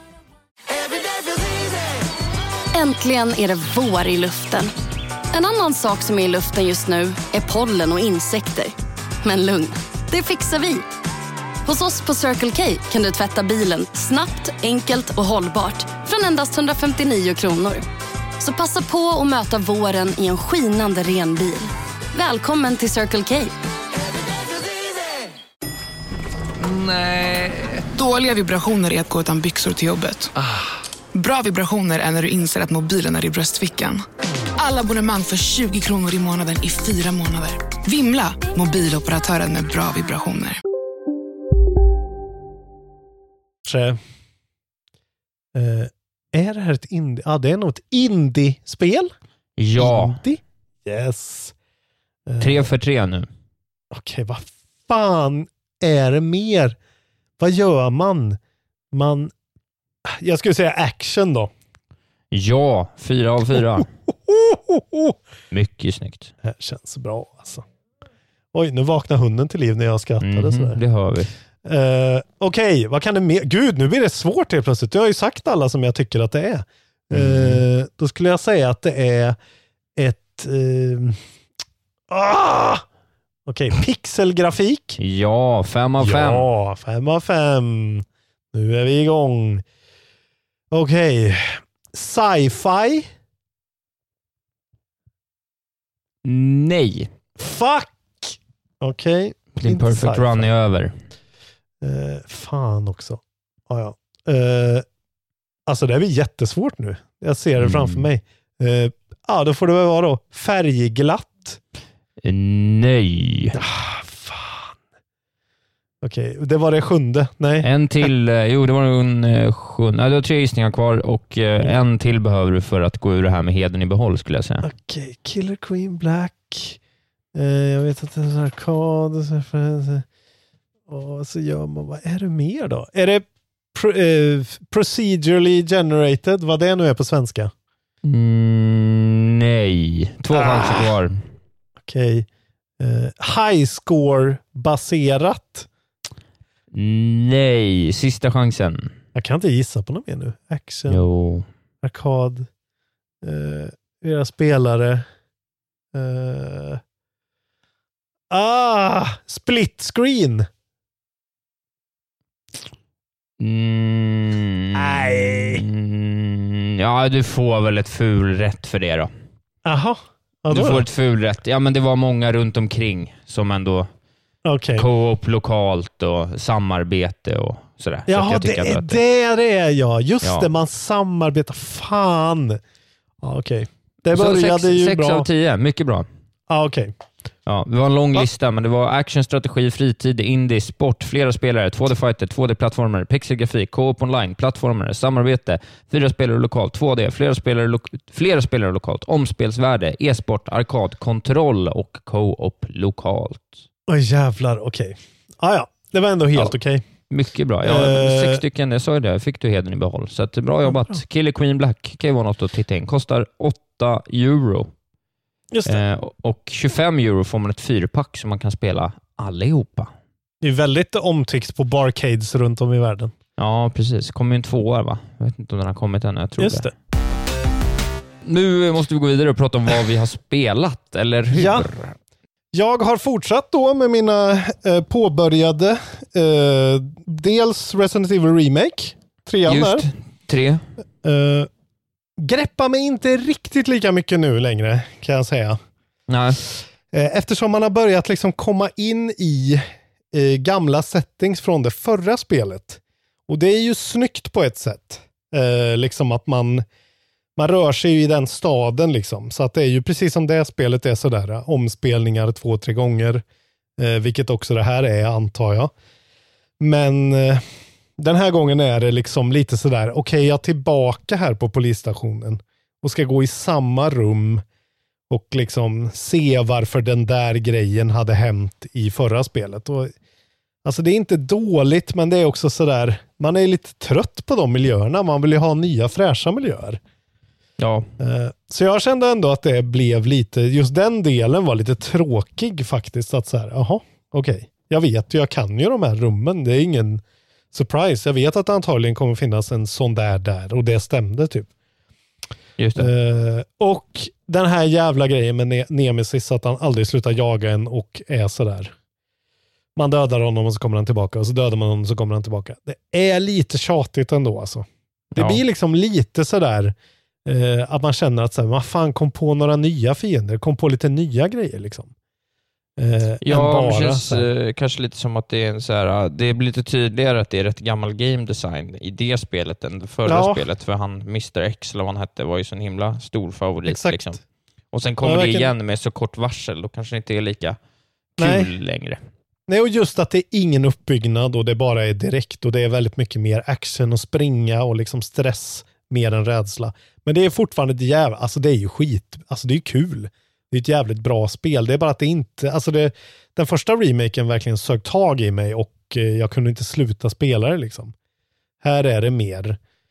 Äntligen är det vår i luften. En annan sak som är i luften just nu är pollen och insekter. Men lugn, det fixar vi. Hos oss på Circle K kan du tvätta bilen snabbt, enkelt och hållbart från endast hundrafemtionio kronor. Så passa på att möta våren i en skinande ren bil. Välkommen till Circle K. Nej. Dåliga vibrationer är att gå utan byxor till jobbet. Bra vibrationer är när du inser att mobilen är i bröstfickan. Alla abonnemang för tjugo kronor i månaden i fyra månader. Vimla! Mobiloperatören med bra vibrationer. Eh, är det här ett indie? Ja, ah, det är nog ett indie-spel. Ja. Indie? Yes. Eh, Tre för tre nu. Okej, vad fan är det mer? Vad gör man? Man... Jag skulle säga action då. Ja, fyra av fyra. Oh, oh, oh. Mycket snyggt. Det här känns bra alltså. Oj, nu vaknar hunden till liv när jag skrattade Mhm, sådär. det hör vi. Uh, Okej, okay, vad kan det mer? Gud, nu blir det svårt helt plötsligt. Jag har ju sagt alla som jag tycker att det är. Uh, då skulle jag säga att det är ett... Uh, ah! Okej, okay, pixelgrafik. Ja, fem av fem. Ja, fem av fem. Nu är vi igång. Okej. Okay. Sci-fi. Nej. Fuck! Okej. Okay. Din perfect sci-fi. run är över. Uh, fan också. Ah, ja. uh, alltså det är jättesvårt nu. Jag ser det Mm. framför mig. Ja, uh, ah, då får det väl vara då. Färgglatt. Nej. Ah, fan. Okej, okay. Det var det sjunde. Nej. En till. Eh, jo, det var en eh, sjunde. Nej, du har tre gissningar kvar och eh, Mm. en till behöver du för att gå ur det här med heden i behåll skulle jag säga. Okej, okay. Killer Queen Black. Uh, jag vet att det är en arkad. Och så gör man, vad är det mer då? Är det pro, uh, procedurally generated? Vad det nu är på svenska? Mm, nej. Två Ah. chanser kvar. Okej. Okay. Uh, high score baserat? Nej. Sista chansen. Jag kan inte gissa på något mer nu. Action, Jo. arkad, uh, era spelare. Uh, ah, split screen. Mm, Nej. Mm, Mm, ja, du får väl ett ful rätt för det då. Jaha. Ja, du då får då? ett ful rätt. Ja, men det var många runt omkring som ändå okay. co-op lokalt och samarbete och sådär. Jaha, så jag det är att det det är jag. Just ja. det, man samarbetar. Fan. Ja, okej. Okay. Det så började sex, ju sex bra. av tio, mycket bra. Ja, okej. Okay. Ja, det var en lång Va? lista, men det var action, strategi, fritid, indie, sport, flera spelare, två D-fighter, två D-plattformar, pixelgrafik, co-op online, plattformar, samarbete, fyra spelare lokalt, två D, flera spelare, lo- flera spelare lokalt, omspelsvärde, e-sport, arkad, kontroll och co-op lokalt. Oj jävlar, okej. Okay. Ah, ja, det var ändå helt Ja. okej. Okay. Mycket bra. Ja, Uh, sex stycken, jag sa ju det, fick du heden i behåll. Så att, bra jobbat. Bra. Killer Queen Black kan ju vara något att titta in. Kostar åtta euro. Just det. Eh, och tjugofem euro får man ett fyrpack som man kan spela allihopa. Det är väldigt omtyckt på barcades runt om i världen. Ja, precis. Kommer ju en tvåa, va? Jag vet inte om den har kommit än. Jag tror Just det. det. Nu måste vi gå vidare och prata om vad vi har spelat, eller hur? Ja. Jag har fortsatt då med mina eh, påbörjade eh, dels Resident Evil Remake, trean där. Just, tre. Eh, greppa mig inte riktigt lika mycket nu längre, kan jag säga. Nej. Eh, eftersom man har börjat liksom komma in i eh, gamla settings från det förra spelet. Och det är ju snyggt på ett sätt. Eh, liksom att man Man rör sig ju i den staden liksom. Så att det är ju precis som det spelet är sådär. Omspelningar två, tre gånger. Eh, vilket också det här är, antar jag. Men eh, den här gången är det liksom lite sådär. Okej, okay, jag är tillbaka här på polisstationen. Och ska gå i samma rum. Och liksom se varför den där grejen hade hänt i förra spelet. Och, alltså det är inte dåligt, men det är också sådär. Man är lite trött på de miljöerna. Man vill ju ha nya fräscha miljöer. Ja. Så jag kände ändå att det blev lite, just den delen var lite tråkig faktiskt. Att så här, jaha, okej. Okay. Jag vet ju, jag kan ju de här rummen. Det är ingen surprise. Jag vet att det antagligen kommer finnas en sån där där. Och det stämde typ. Just det. Uh, och den här jävla grejen med ne- Nemesis, att han aldrig slutar jaga en och är sådär. Man dödar honom och så kommer han tillbaka. Och så dödar man honom och så kommer han tillbaka. Det är lite tjatigt ändå alltså. Det Ja. blir liksom lite sådär. Uh, att man känner att så här, man fan kom på några nya fiender, kom på lite nya grejer liksom. Uh, Ja, det bara, känns uh, kanske lite som att det är en så här, det blir lite tydligare att det är rätt gammal game design i det spelet än det förra ja. spelet, för han mister X eller vad han hette var ju så en himla stor favorit. Exakt. Liksom. Och sen kommer ja, det verkligen. igen med så kort varsel, då kanske det inte är lika Nej. kul längre. Nej, och just att det är ingen uppbyggnad och det bara är direkt och det är väldigt mycket mer action och springa och liksom stress mer än rädsla. Men det är fortfarande ett jävla, alltså det är ju skit, alltså det är kul. Det är ett jävligt bra spel. Det är bara att det inte, alltså det, den första remaken verkligen sög tag i mig och eh, jag kunde inte sluta spela det liksom. Här är det mer,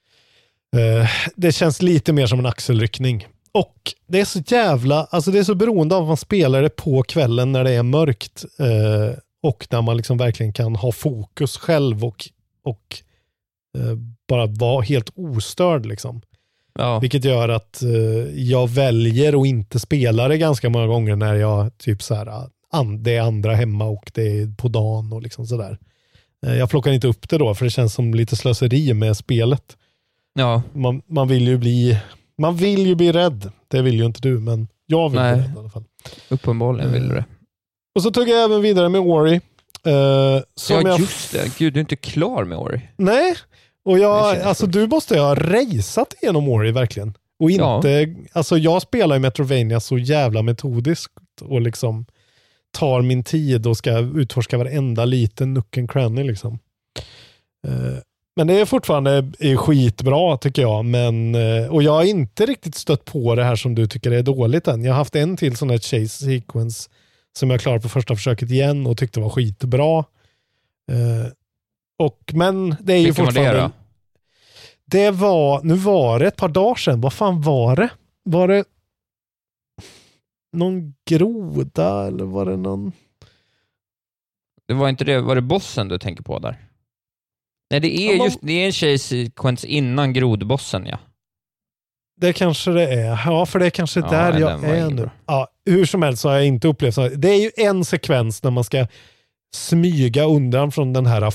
eh, det känns lite mer som en axelryckning. Och det är så jävla, alltså det är så beroende av att man spelar det på kvällen när det är mörkt eh, och när man liksom verkligen kan ha fokus själv och, och eh, bara vara helt ostörd liksom. Ja. Vilket gör att eh, jag väljer att inte spela det ganska många gånger när jag typ så här, an, det är andra hemma och det är på dagen och liksom sådär. Eh, jag plockar inte upp det då för det känns som lite slöseri med spelet. Ja. Man, man vill ju bli man vill ju bli rädd. Det vill ju inte du, men jag vill Nej. bli rädd i alla fall. Uppenbarligen vill du det. Och så tog jag även vidare med Ori. Eh, som Ja, jag just det. Gud, du är inte klar med Ori. Nej, och Det jag, känns alltså sjukt. du måste ha rejsat igenom Ori verkligen. Och inte, Ja. alltså jag spelar i Metrovania så jävla metodiskt och liksom tar min tid och ska utforska varenda liten nook and cranny liksom. Eh, men det är fortfarande är skitbra tycker jag, men eh, och jag har inte riktigt stött på det här som du tycker är dåligt än. Jag har haft en till sån här chase sequence som jag klarade på första försöket igen och tyckte var skitbra. Eh, och men det är ju Vilken var det fortfarande då? det var, nu var det ett par dagar sedan. Vad fan var det? Var det någon groda eller var det någon... Det var inte det, var det bossen du tänker på där? Nej, det är Ja, man- just det är en chase-sequence innan grodbossen, ja. Det kanske det är. Ja, för det är kanske Ja, där den jag var är ingen nu. bra. Ja, hur som helst så har jag inte upplevt så. Det är ju en sekvens när man ska smyga undan från den här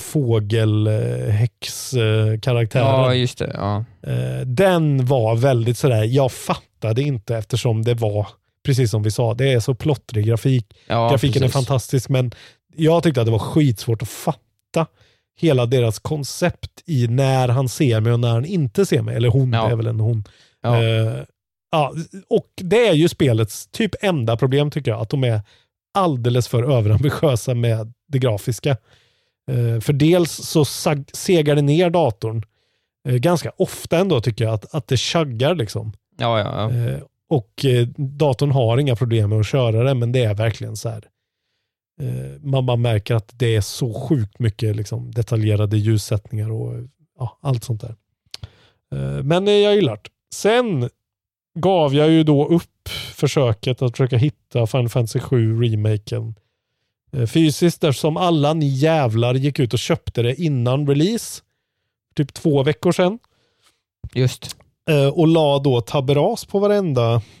fågelhäx-karaktären. Ja, just det. Ja. Den var väldigt sådär, jag fattade inte eftersom det var, precis som vi sa, det är så plottrig grafik. Ja, Grafiken precis. är fantastisk, men jag tyckte att det var skitsvårt att fatta hela deras koncept i när han ser mig och när han inte ser mig. Eller hon, Ja. är väl en hon. Ja. Uh, ja, och det är ju spelets typ enda problem tycker jag, att de är alldeles för överambitiösa med det grafiska. Uh, för dels så sag- segar det ner datorn uh, ganska ofta ändå tycker jag, att, att det chaggar liksom. Ja, ja, ja. Uh, och uh, datorn har inga problem med att köra det, men det är verkligen så här. Uh, man bara märker att det är så sjukt mycket liksom, detaljerade ljussättningar och ja, allt sånt där. Uh, men uh, jag gillar det. Sen gav jag ju då upp försöket att försöka hitta Final Fantasy sju remaken uh, fysiskt, eftersom alla ni jävlar gick ut och köpte det innan release. Typ två veckor sedan. Just. Uh, och la då taberas på varenda uh,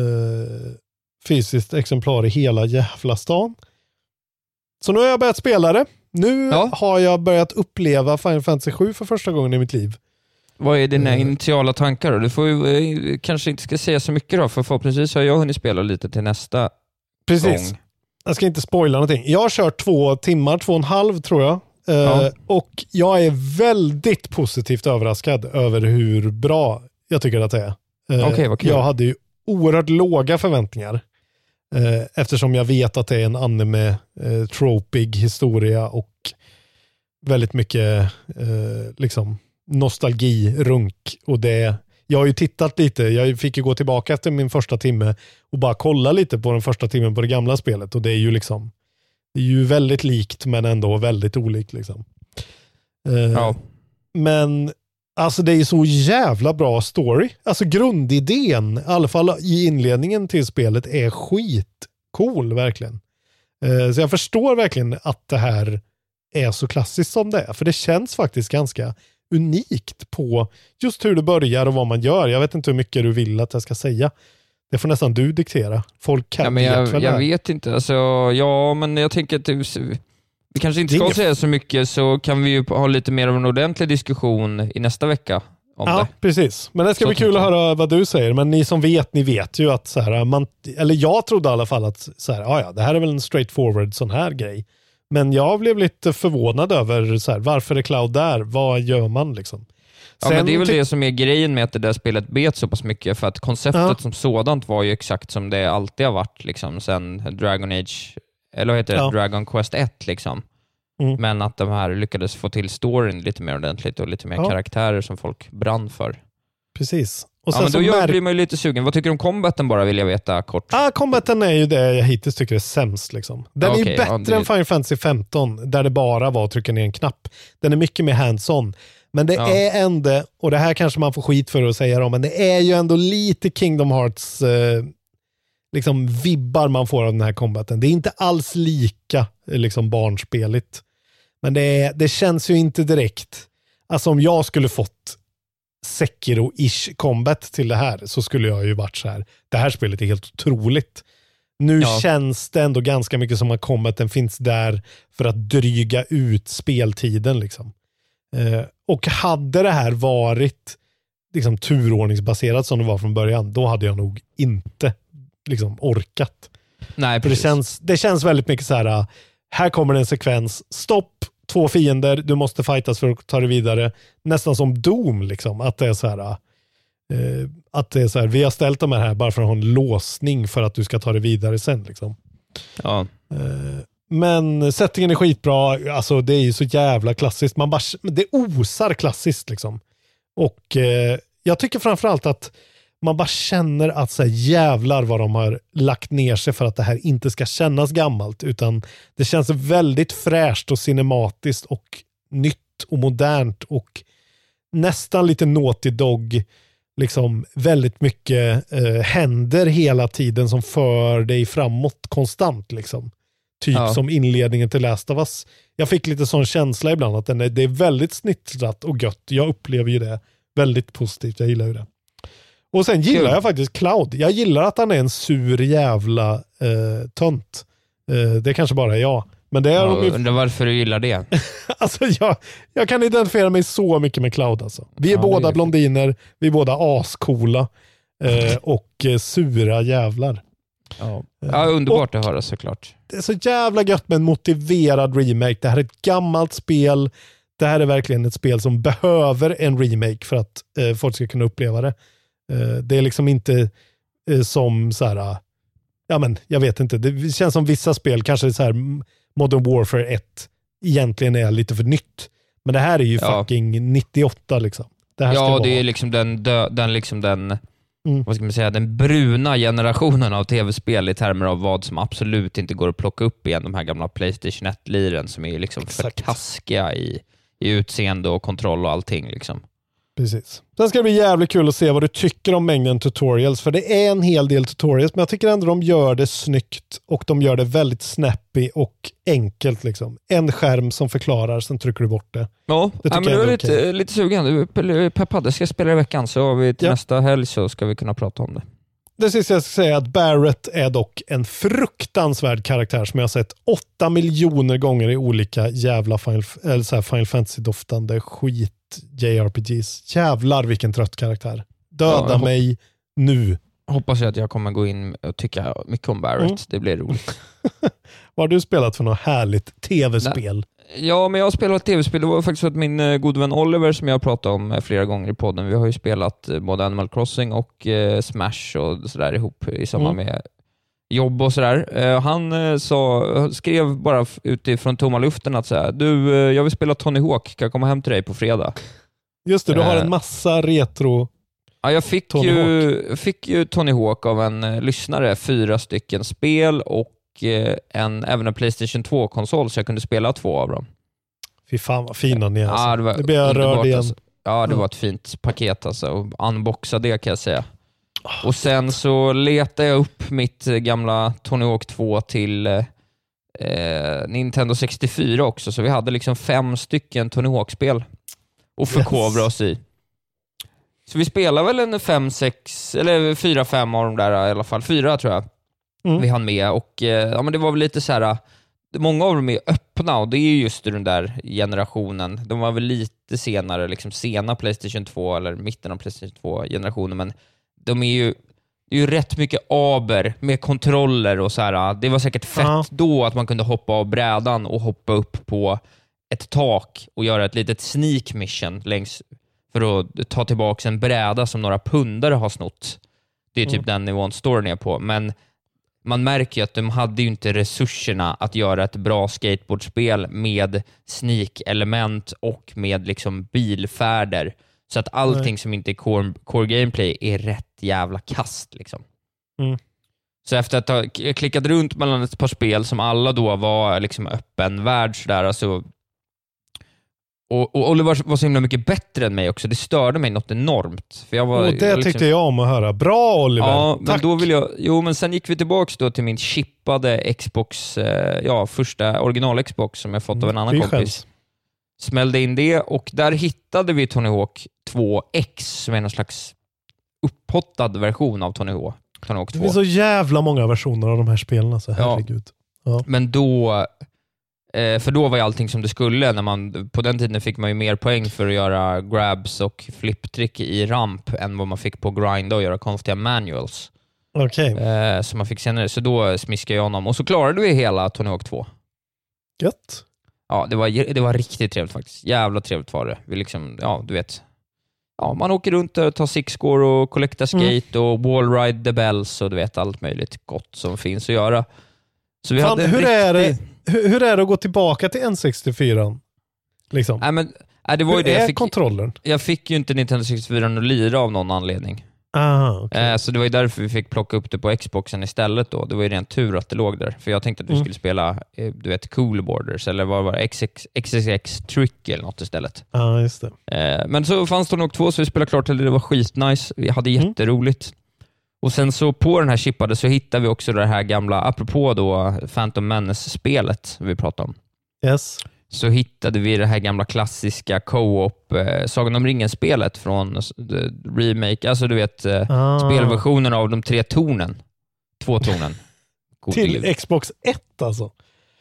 fysiskt exemplar i hela jävla stan. Så nu har jag börjat spela det. Nu Ja. har jag börjat uppleva Final Fantasy sju för första gången i mitt liv. Vad är dina Mm. initiala tankar då? Du får ju, eh, kanske inte ska säga så mycket då, för förhoppningsvis har jag hunnit spela lite till nästa Precis. gång. Jag ska inte spoila någonting. Jag har kört två timmar, två och en halv tror jag. Uh, Ja. Och jag är väldigt positivt överraskad över hur bra jag tycker att det är. Uh, Okej, vad kul. Jag hade ju oerhört låga förväntningar. Uh, eftersom jag vet att det är en anime uh, tropig historia och väldigt mycket uh, liksom nostalgi, runk. Och det, jag har ju tittat lite, jag fick ju gå tillbaka efter min första timme och bara kolla lite på den första timmen på det gamla spelet, och det är ju liksom det är ju väldigt likt men ändå väldigt olikt liksom. Uh, Ja. Men alltså det är ju så jävla bra story. Alltså grundidén, i alla fall i inledningen till spelet, är skitcool verkligen. Uh, så jag förstår verkligen att det här är så klassiskt som det är, för det känns faktiskt ganska unikt på just hur det börjar och vad man gör. Jag vet inte hur mycket du vill att jag ska säga. Det får nästan du diktera. Folk kan Ja, men jag, vet väl det jag här. vet inte. Alltså, ja, men jag tänker att det, vi kanske inte Det är ska inget- säga så mycket, så kan vi ju ha lite mer av en ordentlig diskussion i nästa vecka om Ja, det. precis. Men det ska Så bli kul att tänker jag. höra vad du säger. Men ni som vet, ni vet ju att så här, man, eller jag trodde i alla fall att så här, ja, ja, det här är väl en straightforward sån här grej. Men jag blev lite förvånad över så här, varför är Cloud där? Vad gör man liksom? Ja, men det är väl ty- det som är grejen med att det där spelet bet så pass mycket, för att konceptet Ja. som sådant var ju exakt som det alltid har varit liksom, sen Dragon Age, eller vad heter det? Ja. Dragon Quest ett liksom. Mm. Men att de här lyckades få till storyn lite mer ordentligt och lite mer Ja. karaktärer som folk brann för. Precis. Och Ja, sen men så då gör, märk- blir man ju lite sugen. Vad tycker du om combaten bara, vill jag veta kort? Ah, combaten är ju det jag hittills tycker är sämst. Liksom. Den är Okej, ju bättre ja, det- än Final Fantasy femton, där det bara var att trycka ner en knapp. Den är mycket mer hands-on. Men det Ja. är ändå, och det här kanske man får skit för att säga då, men det är ju ändå lite Kingdom Hearts eh, liksom vibbar man får av den här combaten. Det är inte alls lika eh, liksom barnspeligt. Men det, är, det känns ju inte direkt. Alltså om jag skulle fått Sekiro-ish combat till det här, så skulle jag ju varit så här. Det här spelet är helt otroligt. Nu Ja. känns det ändå ganska mycket som att combaten finns där för att dryga ut speltiden liksom. Eh, och hade det här varit liksom turordningsbaserat som det var från början, då hade jag nog inte liksom orkat. Nej, För det precis. känns, det känns väldigt mycket så här, här kommer en sekvens, stopp, två fiender, du måste fightas för att ta det vidare. Nästan som Doom liksom, att det är så här, eh, att det är så här, vi har ställt dem här bara för att ha en låsning för att du ska ta det vidare sen liksom. Ja. Eh, men settingen är skitbra, alltså det är ju så jävla klassiskt, man bara, det osar klassiskt liksom. Och eh, jag tycker framförallt att man bara känner att så här, jävlar vad de har lagt ner sig för att det här inte ska kännas gammalt, utan det känns väldigt fräscht och cinematiskt och nytt och modernt och nästan lite Naughty Dog, liksom väldigt mycket eh, händer hela tiden som för dig framåt konstant liksom. Typ Ja. som inledningen till Last of Us. Jag fick lite sån känsla ibland att den är, det är väldigt snittrat och gött. Jag upplever ju det väldigt positivt. Jag gillar ju det. Och sen gillar Kul. jag faktiskt Cloud. Jag gillar att han är en sur jävla eh, tönt. Eh, det kanske bara är jag. Men det är Ja, de ju... undrar varför du gillar det. Alltså jag, jag kan identifiera mig så mycket med Cloud alltså. Vi är Ja, båda är blondiner, vi är båda ascoola eh, och eh, sura jävlar. Ja, ja underbart och, att höra såklart. Det är så jävla gött med en motiverad remake. Det här är ett gammalt spel. Det här är verkligen ett spel som behöver en remake för att eh, folk ska kunna uppleva det. Eh, det är liksom inte eh, som så här, ja men jag vet inte. Det känns som vissa spel, kanske så här Modern Warfare ett egentligen är lite för nytt. Men det här är ju Ja. fucking nittioåtta liksom. Det här ska Ja, vara. det är liksom den, dö, den, liksom den Mm. vad ska man säga, den bruna generationen av tv-spel i termer av vad som absolut inte går att plocka upp igen. De här gamla PlayStation ett-liren som är liksom för Exakt. taskiga i, i utseende och kontroll och allting. Liksom. Precis. Sen ska det bli jävligt kul att se vad du tycker om mängden tutorials. För det är en hel del tutorials, men jag tycker ändå de gör det snyggt och de gör det väldigt snappy och enkelt. Liksom. En skärm som förklarar, sen trycker du bort det. Ja, Det ja tycker men jag du är är lite, okej. lite sugen. Du är peppad. Det ska jag spela i veckan, så har vi till Ja. nästa helg så ska vi kunna prata om det. Det sista jag ska säga är att Barrett är dock en fruktansvärd karaktär som jag har sett åtta miljoner gånger i olika jävla Final, eller så här Final Fantasy-doftande skit J R P Gs. Jävlar vilken trött karaktär. Döda Ja, jag mig nu. Hoppas jag att jag kommer gå in och tycka mycket om Barrett. Mm. Det blir roligt. Vad har du spelat för något härligt tv-spel? Ja, men jag har spelat tv-spel. Det var faktiskt så att min eh, god vän Oliver, som jag har pratat om eh, flera gånger i podden, vi har ju spelat eh, både Animal Crossing och eh, Smash och sådär ihop i samband Mm. med jobb och sådär. Eh, han eh, sa, skrev bara f- utifrån tomma luften att säga, du, eh, jag vill spela Tony Hawk, kan jag komma hem till dig på fredag? Just det, du har Eh. en massa retro... Ja, jag fick Tony ju, fick ju Tony Hawk av en eh, lyssnare, fyra stycken spel och eh, en, även en PlayStation två-konsol, så jag kunde spela två av dem. Fy fan vad fina ni är. Alltså. Ja, det var Nu blir jag underbart, rörd igen. alltså. Ja, det Ja. var ett fint paket alltså. Och unboxa det kan jag säga. Och sen så letade jag upp mitt eh, gamla Tony Hawk två till eh, Nintendo sextiofyra också. Så vi hade liksom fem stycken Tony Hawk-spel och förkovra Yes. oss i. Så vi spelar väl en fem, sex, eller fyra, fem av de där i alla fall. Fyra tror jag Mm. vi hann med. Och eh, ja, men det var väl lite så här. Många av dem är öppna och det är ju just den där generationen. De var väl lite senare, liksom sena PlayStation två eller mitten av PlayStation två-generationen, men de är ju, det är ju rätt mycket aber med kontroller och så här. Det var säkert fett Ja. då att man kunde hoppa av brädan och hoppa upp på ett tak och göra ett litet sneak mission längs för att ta tillbaka en bräda som några pundare har snott. Det är typ Mm. den nivån storyn är på, men man märker ju att de hade ju inte resurserna att göra ett bra skateboardspel med sneak-element och med liksom bilfärder. Så att allting Nej. som inte är core, core gameplay är rätt jävla kast. Liksom. Mm. Så efter att ha k- klickat runt mellan ett par spel som alla då var liksom öppen värld sådär, alltså, och, och Oliver var så himla mycket bättre än mig också. Det störde mig något enormt. För jag var, Och det jag liksom, tyckte jag om att höra. Bra Oliver. Ja, men Tack. då vill jag, jo, men sen gick vi tillbaks då till min chippade Xbox, eh, ja, första original Xbox som jag fått av en annan Vi kompis. skäms. Smällde in det och där hittade vi Tony Hawk två X som är någon slags upphottad version av Tony Hawk. Tony Hawk Det två. finns så jävla många versioner av de här spelen. Så Ja. herregud. Men då, eh, för då var ju allting som det skulle. När man, på den tiden fick man ju mer poäng för att göra grabs och flipptrick i ramp än vad man fick på grind och göra konstiga manuals. Okej, Eh, som man fick senare. Så då smiskade jag honom. Och så klarade vi hela Tony Hawk två. gött. Ja, det var, det var riktigt trevligt faktiskt. Jävla trevligt var det. Vi liksom, ja, du vet. Ja, man åker runt där och tar six-score och collectar skate och wallride the bells och du vet allt möjligt gott som finns att göra. Så vi Fan, hade en hur, är det, riktig- hur, hur är det att gå tillbaka till N sextiofyra? Liksom. Nej, men, nej, det var ju Hur det. är Jag fick, kontrollen? jag fick ju inte Nintendo sextiofyra att lira av någon anledning. Ah, okay. Eh, så det var ju därför vi fick plocka upp det på Xboxen istället då. Det var ju rent tur att det låg där. För jag tänkte att vi Mm. skulle spela, eh, du vet, Cool Borders eller vad var det? X X X Trick eller något istället. ah, just det. Eh, men så fanns det nog två, så vi spelade klart till det. Det var skitnice. Vi hade Mm. jätteroligt. Och sen så på den här chippade så hittade vi också det här gamla, apropå då Phantom Menace-spelet vi pratade om. Yes. Så hittade vi det här gamla klassiska co-op eh, Sagan om ringen-spelet från eh, remake, alltså du vet eh, Ah. spelversionen av de tre tornen. Två tornen. God Till liv. Xbox ett alltså.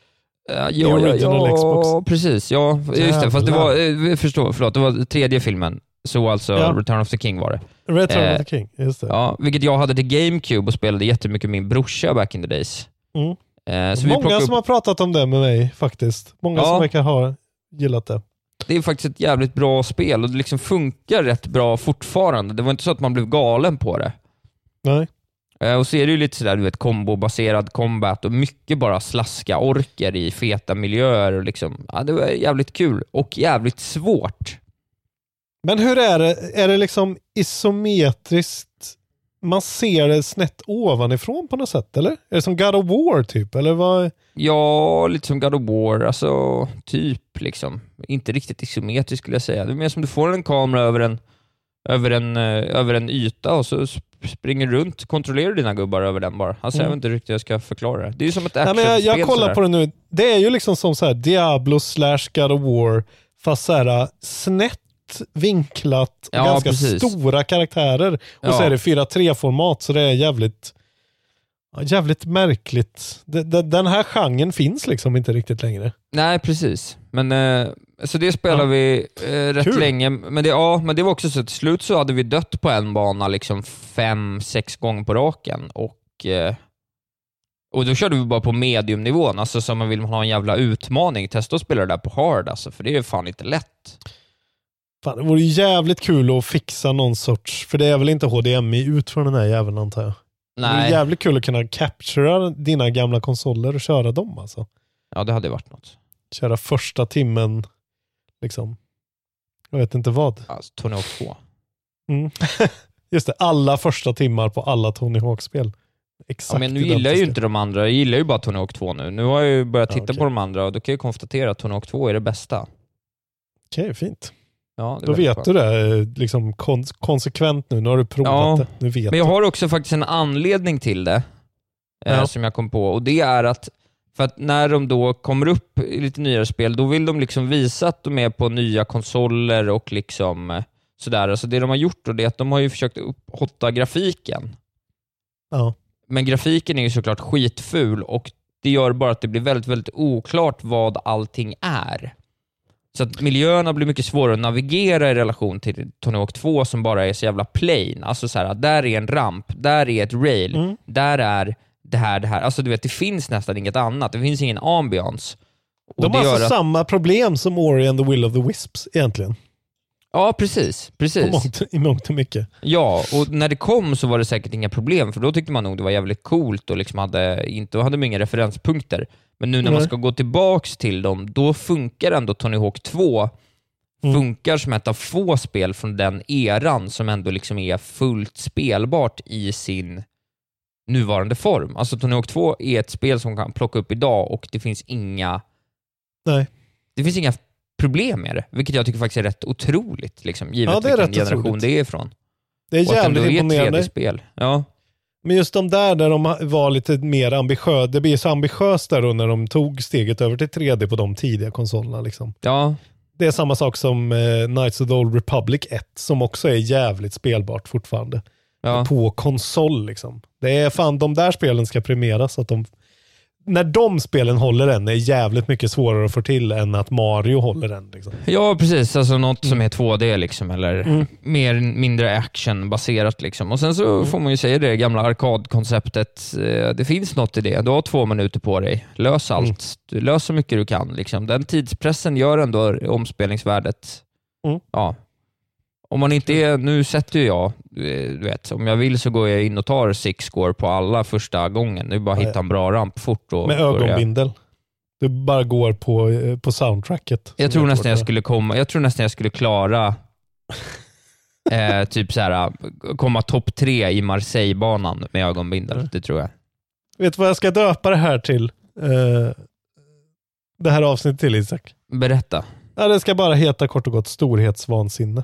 Ja, ja, original ja, Xbox. precis. Ja, just det. Fast det var, eh, förstå, förlåt, det var tredje filmen. Så alltså Ja. Return of the King var det. Return Eh, of the King, just det. Ja, vilket jag hade till GameCube och spelade jättemycket med min brorsa back in the days. Mm. Eh, så vi Många plockade som upp, har pratat om det med mig faktiskt. Många Ja. som verkar ha gillat det. det är faktiskt ett jävligt bra spel och det liksom funkar rätt bra fortfarande. Det var inte så att man blev galen på det. Nej. Eh, och så är det ju lite sådär, du vet, kombobaserad combat och mycket bara slaska orker i feta miljöer och liksom, ja, det var jävligt kul och jävligt svårt. Men hur är det? Är det liksom isometriskt? Man ser det snett ovanifrån på något sätt, eller? Är det som God of War typ? Eller vad? Ja, lite som God of War, alltså typ liksom. Inte riktigt isometriskt skulle jag säga. Det är mer som du får en kamera över en, över en, eh, över en yta och så sp- springer du runt, kontrollerar dina gubbar över den bara. Alltså Mm. jag vet inte riktigt hur jag ska förklara det. Det är ju som ett Nej, actionspel. men jag, jag kollar sådär. på det nu. Det är ju liksom som så här Diablo slash God of War, fast så här snett vinklat och Ja, ganska precis. stora karaktärer. Och Ja. så är det fyra tre-format, så det är jävligt ja, jävligt märkligt. Det, det, den här genren finns liksom inte riktigt längre. Nej, precis. Men, eh, så det spelar Ja. vi eh, rätt Kul. länge. Men det, ja, men det var också så att till slut så hade vi dött på en bana liksom fem, sex gånger på raken. Och, eh, och då körde vi bara på mediumnivån. Alltså som man vill ha en jävla utmaning. Testa att spela det där på hard alltså, för det är fan inte lätt. Fan, det vore jävligt kul att fixa någon sorts, för det är väl inte H D M I ut för den här jäveln antar jag. Det är Nej, jävligt kul att kunna captura dina gamla konsoler och köra dem alltså. ja det hade varit något. Köra första timmen liksom. Jag vet inte vad. Alltså, Tony Hawk två. Mm. Just det, alla första timmar på alla Tony Hawk-spel. Exakt. Ja, men nu gillar jag ju identiska. inte de andra. Jag gillar ju bara Tony Hawk två nu. Nu har jag ju börjat Ja, titta okej. på de andra och då kan jag konstatera att Tony Hawk två är det bästa. Okej, fint. Ja, det är Då väldigt vet skönt. du det liksom kon- konsekvent nu. Nu har du provat Ja, det. Nu vet Men jag du. har också faktiskt en anledning till det eh, Ja. som jag kom på, och det är att för att när de då kommer upp i lite nyare spel, då vill de liksom visa att de är på nya konsoler och liksom eh, sådär. Alltså det de har gjort då, det är att de har ju försökt upphotta grafiken. Ja. Men grafiken är ju såklart skitful och det gör bara att det blir väldigt, väldigt oklart vad allting är. Så att miljöerna blir mycket svårare att navigera i relation till Tony Hawk två som bara är så jävla plain. Alltså så här, där är en ramp, där är ett rail, Mm. där är det här, det här. Alltså du vet, det finns nästan inget annat. Det finns ingen ambiance. Och De det har gör alltså att, samma problem som Ori and the Will of the Wisps egentligen. Ja, precis. På precis. mångt, I mångt och mycket. Ja, och när det kom så var det säkert inga problem, för då tyckte man nog det var jävligt coolt och liksom hade, inte, hade man inga referenspunkter. Men nu när man Nej. ska gå tillbaks till dem, då funkar ändå Tony Hawk två Mm. funkar som ett av få spel från den eran som ändå liksom är fullt spelbart i sin nuvarande form. Alltså Tony Hawk två är ett spel som kan plocka upp idag och det finns inga Nej. det finns inga problem med det, vilket jag tycker faktiskt är rätt otroligt, liksom, givet Ja, det är vilken rätt generation otroligt. det är ifrån. Det är Och att det ändå jävligt är ett imponerande. tredje spel. Ja. Men just de där där de var lite mer ambitiösa, det blir så ambitiöst där då när de tog steget över till tre D på de tidiga konsolerna liksom. Ja, Det är samma sak som eh, Knights of the Old Republic ett som också är jävligt spelbart fortfarande. ja. På konsol liksom. Det är fan, de där spelen ska premieras, att de när de spelen håller en är jävligt mycket svårare att få till än att Mario håller en liksom. Ja, precis. Alltså något som är två D liksom, eller Mm. mer, mindre actionbaserat liksom. Och sen så Mm. får man ju säga det gamla arkadkonceptet. eh, Det finns något i det. Du har två minuter på dig. Lös allt. Mm. Du lös så mycket du kan. Liksom. Den tidspressen gör ändå omspelningsvärdet. Mm. Ja. Om man inte är, nu sätter ju jag, eh, du vet, om jag vill så går jag in och tar six score på alla första gången. Det är bara att Ja, hitta ja. en bra ramp fort och Med börja. ögonbindel. Du bara går på, eh, på soundtracket. Jag som tror det nästan jag heter. skulle komma, jag tror nästan jag skulle klara eh, typ så här, komma topp tre i Marseille-banan med ögonbindel. Mm. Det tror jag. Vet du vad jag ska döpa det här till? Eh, det här avsnittet till, Isak. Berätta. Ja, det ska bara heta kort och gott storhetsvansinne.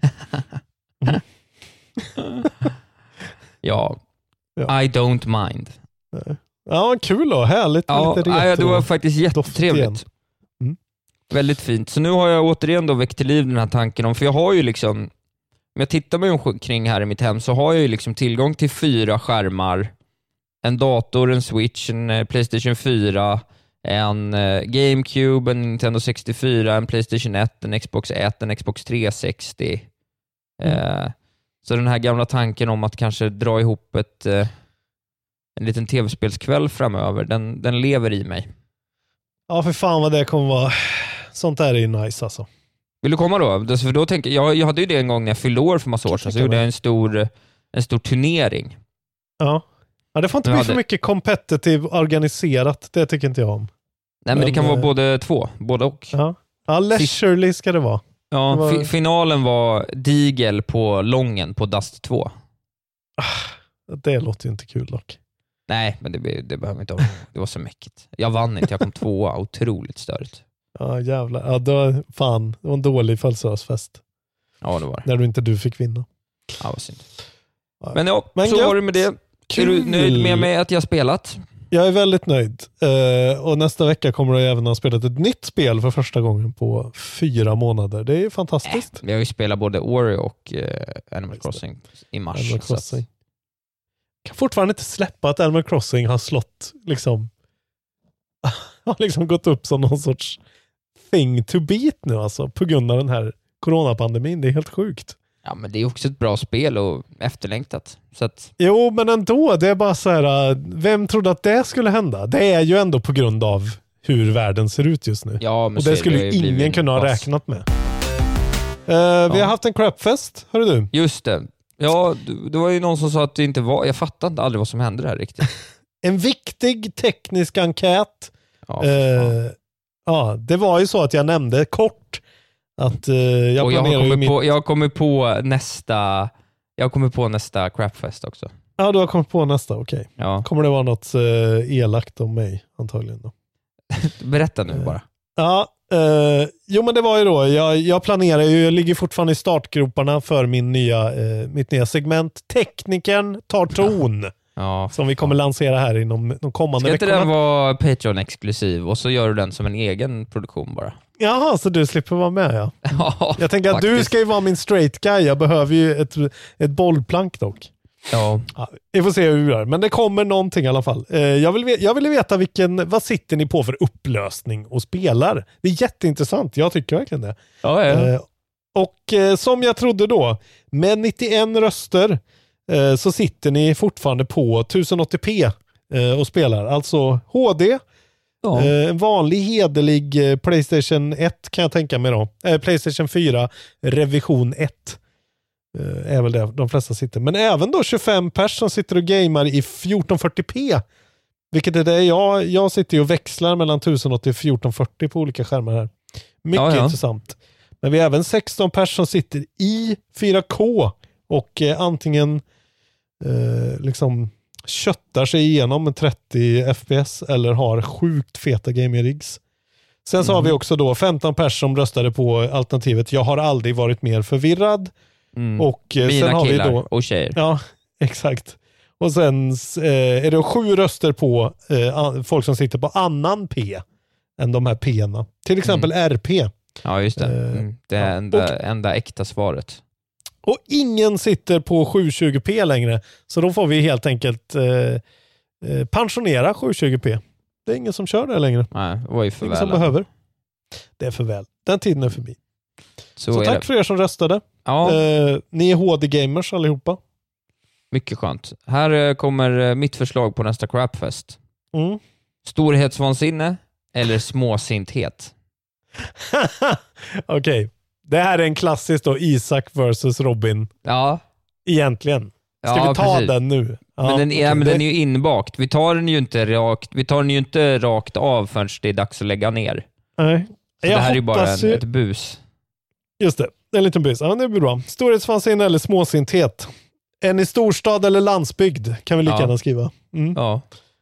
Ja. Ja. I don't mind. Ja, kul då. Härligt. med Ja, lite ja, det retro. var faktiskt igen. jättetrevligt. Mm. Väldigt fint. Så nu har jag återigen då väckt till liv den här tanken om, för jag har ju liksom, om jag tittar mig omkring här i mitt hem så har jag ju liksom tillgång till fyra skärmar, en dator, en Switch, en eh, PlayStation fyra, en eh, GameCube, en Nintendo sextiofyra, en PlayStation ett, en Xbox ett, en Xbox trehundrasextio. Mm. Eh, så den här gamla tanken om att kanske dra ihop ett, eh, en liten tv-spelskväll framöver, den, den lever i mig. Ja, för fan vad det kommer vara. Sånt där är ju nice alltså. Vill du komma då? För då tänker, jag, jag hade ju det en gång när jag fyllde år för massa år sedan, så gjorde jag en stor, en stor turnering. Ja. Ja, det får inte jag bli hade... för mycket competitive organiserat. Det tycker inte jag om. Nej, men, men det kan vara både två. Både och. Ja, ja leisurely ska det vara. Ja, det var... f- finalen var digel på Lången på Dust två. Ah, det låter ju inte kul dock. Nej, men det, det behöver inte ha. Det var så mäckigt. Jag vann inte, jag kom tvåa. Otroligt störigt. Ja, jävlar. Ja, då, fan, det var en dålig födelsedagsfest. Ja, det var det. När du inte du fick vinna. Ja, vad synd. Men ja, men så gött. var det med det. Kul. Är du nöjd med mig att jag har spelat? Jag är väldigt nöjd. Uh, och nästa vecka kommer jag även ha spelat ett nytt spel för första gången på fyra månader. Det är ju fantastiskt. Äh, vi har ju spelat både Ori och uh, Animal Crossing i mars. Animal Crossing. Jag kan fortfarande inte släppa att Animal Crossing har slått liksom har liksom gått upp som någon sorts thing to beat nu alltså, på grund av den här coronapandemin. Det är helt sjukt. Ja, men det är också ett bra spel och efterlängtat. Så att... Jo, men ändå, det är bara så här, vem trodde att det skulle hända? Det är ju ändå på grund av hur världen ser ut just nu. Ja, men och det skulle ju ingen kunna ha räknat med. Uh, ja. Vi har haft en crapfest, hörru du? Just det. Ja, det var ju någon som sa att det inte var, jag fattar inte aldrig vad som hände där riktigt. En viktig teknisk enkät. Ja, uh, ja, det var ju så att jag nämnde kort att uh, jag och jag planerar kommer min... på, jag kommer på nästa jag kommer på nästa crapfest också. Ja, du har kommit på nästa, okej. Okay. Ja. Kommer det vara något uh, elakt om mig antagligen då? Berätta nu uh, bara. Ja, uh, jo men det var ju då, jag, jag planerar ju, jag ligger fortfarande i startgroparna för min nya, uh, mitt nya segment. Teknikern tar ton. Ja, som vi kommer lansera här inom de kommande veckorna. Ska inte den vara Patreon-exklusiv och så gör du den som en egen produktion bara? Jaha, så du slipper vara med, ja. Ja, jag tänker att faktiskt. Du ska ju vara min straight guy. Jag behöver ju ett, ett bollplank dock. Ja. Ja, vi får se hur det är. Men det kommer någonting i alla fall. Eh, jag, vill, jag vill veta vilken, vad sitter ni på för upplösning och spelar? Det är jätteintressant. Jag tycker verkligen det. Ja, ja. Eh, och eh, som jag trodde då, med nittioen röster eh, så sitter ni fortfarande på tusen åttio p eh, och spelar. Alltså H D. Ja. Eh, en vanlig hederlig eh, PlayStation ett kan jag tänka mig då. Eh, PlayStation fyra revision ett. Eh, är väl det de flesta sitter. Men även då tjugofem pers som sitter och gamar i fjorton fyrtio p. Vilket är det jag, jag sitter och växlar mellan tusen åttio och fjorton fyrtio på olika skärmar här. Mycket ja, ja. intressant. Men vi har även sexton pers som sitter i fyra K och eh, antingen eh, liksom köttar sig igenom med trettio F P S eller har sjukt feta gaming rigs. Sen mm. så har vi också då femton pers som röstade på alternativet jag har aldrig varit mer förvirrad. Mm. Och eh, Mina sen har killar vi då och tjejer. Ja, exakt. Och sen eh, är det sju röster på eh, folk som sitter på annan P än de här P-erna. Till exempel mm. R P. Ja, just det. Mm. Det är ja. enda, och, enda äkta svaret. Och ingen sitter på sjuhundratjugo p längre. Så då får vi helt enkelt eh, pensionera sjuhundratjugo p. Det är ingen som kör det längre. Nej, det var ju för ingen väl. som behöver. Det är för väl. Den tiden är förbi. Så, Så tack det. för er som röstade. Ja. Eh, ni är H D-gamers allihopa. Mycket skönt. Här kommer mitt förslag på nästa crapfest. Mm. Storhetsvansinne eller småsinthet? Okej. Okay. Det här är en klassisk då, Isak versus Robin. Ja. Egentligen. Ska ja, vi ta precis. den nu? Ja, men den, okay. ja, men den är ju inbakt. Vi tar den ju inte rakt, vi tar den ju inte rakt av förrän det är dags att lägga ner. Nej. Så det här är ju bara en, ju... ett bus. Just det. En liten bus. Ja, det blir bra. Storhetsvansinne eller småsinthet? En i storstad eller landsbygd kan vi lika gärna ja. skriva. Mm. Ja.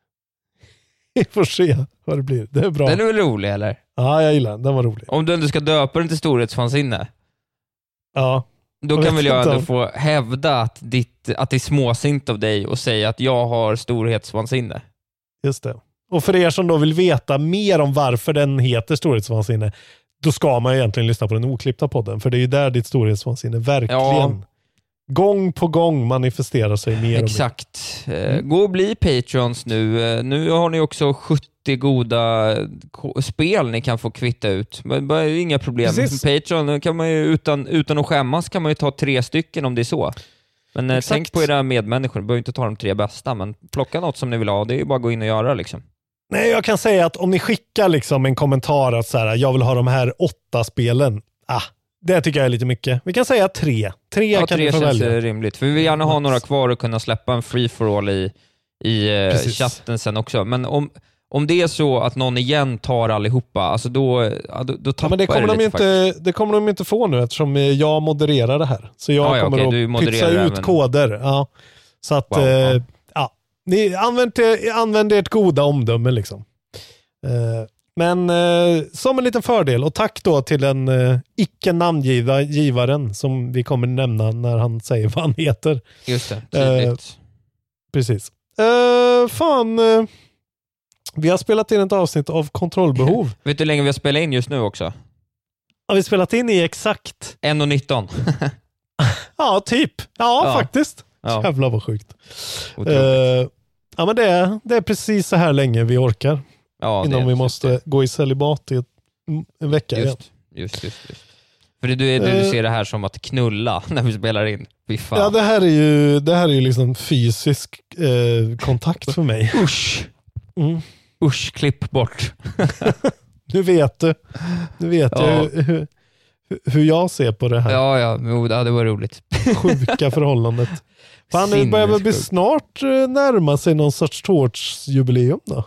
Vi får se vad det blir. Det är bra. Den är väl rolig, eller? Ja, jag gillar den. Den var rolig. Om du ändå ska döpa den till storhetsvansinne. Ja. Då jag kan väl jag ändå om... få hävda att, ditt, att det är småsint av dig och säga att jag har storhetsvansinne. Just det. Och för er som då vill veta mer om varför den heter storhetsvansinne, då ska man egentligen lyssna på den oklippta podden. För det är ju där ditt storhetsvansinne verkligen ja. gång på gång manifesterar sig mer. Exakt. Mm. Gå och bli Patrons nu. Nu har ni också sjuttio goda spel ni kan få kvitta ut. Men det är inga problem. Precis. Patreon kan man ju utan, utan att skämmas kan man ju ta tre stycken om det är så. Men Exakt. tänk på era medmänniskor. Ni behöver inte ta de tre bästa, men plocka något som ni vill ha. Det är ju bara att gå in och göra liksom. Nej, jag kan säga att om ni skickar liksom en kommentar att så här, jag vill ha de här åtta spelen. Ah, det tycker jag är lite mycket. Vi kan säga tre. Tre ja, kan tre vi få känns välja. Rimligt. För vi vill gärna ha några kvar och kunna släppa en free for all i, i chatten sen också. Men om, om det är så att någon igen tar allihopa, alltså då, då, då tappar ja, men det kommer det de lite inte, det kommer de inte få nu eftersom jag modererar det här. Så jag ah, ja, kommer okay, att pytsa ut även koder. Ja. Så att, wow, eh, wow. ja. Ni använd, använd ert goda omdöme liksom. Eh, Men eh, som en liten fördel, och tack då till den eh, icke namngivna givaren som vi kommer nämna när han säger vad han heter. Just det, tydligt. Eh, precis. Eh, fan, eh, vi har spelat in ett avsnitt av Kontrollbehov. Vet du hur länge vi har spelat in just nu också? Har vi spelat in i exakt? en och nitton. Ja, typ. Ja, ja. faktiskt. Ja. Jävlar vad sjukt. Eh, ja, men det är, det är precis så här länge vi orkar. Ja, innan vi måste det. gå i celibat i ett, en vecka just, igen. Just, just, just. För du, du, du ser det här som att knulla när vi spelar in. Ja, det här är ju, det här är ju liksom fysisk eh, kontakt för mig. Usch. Mm. Usch, klipp bort. Nu vet du. Nu vet ja. jag hur, hur, hur jag ser på det här. Ja, ja, jo, det var roligt. Sjuka förhållandet. Fan, det börjar väl bli snart närma sig någon sorts tårtsjubileum då.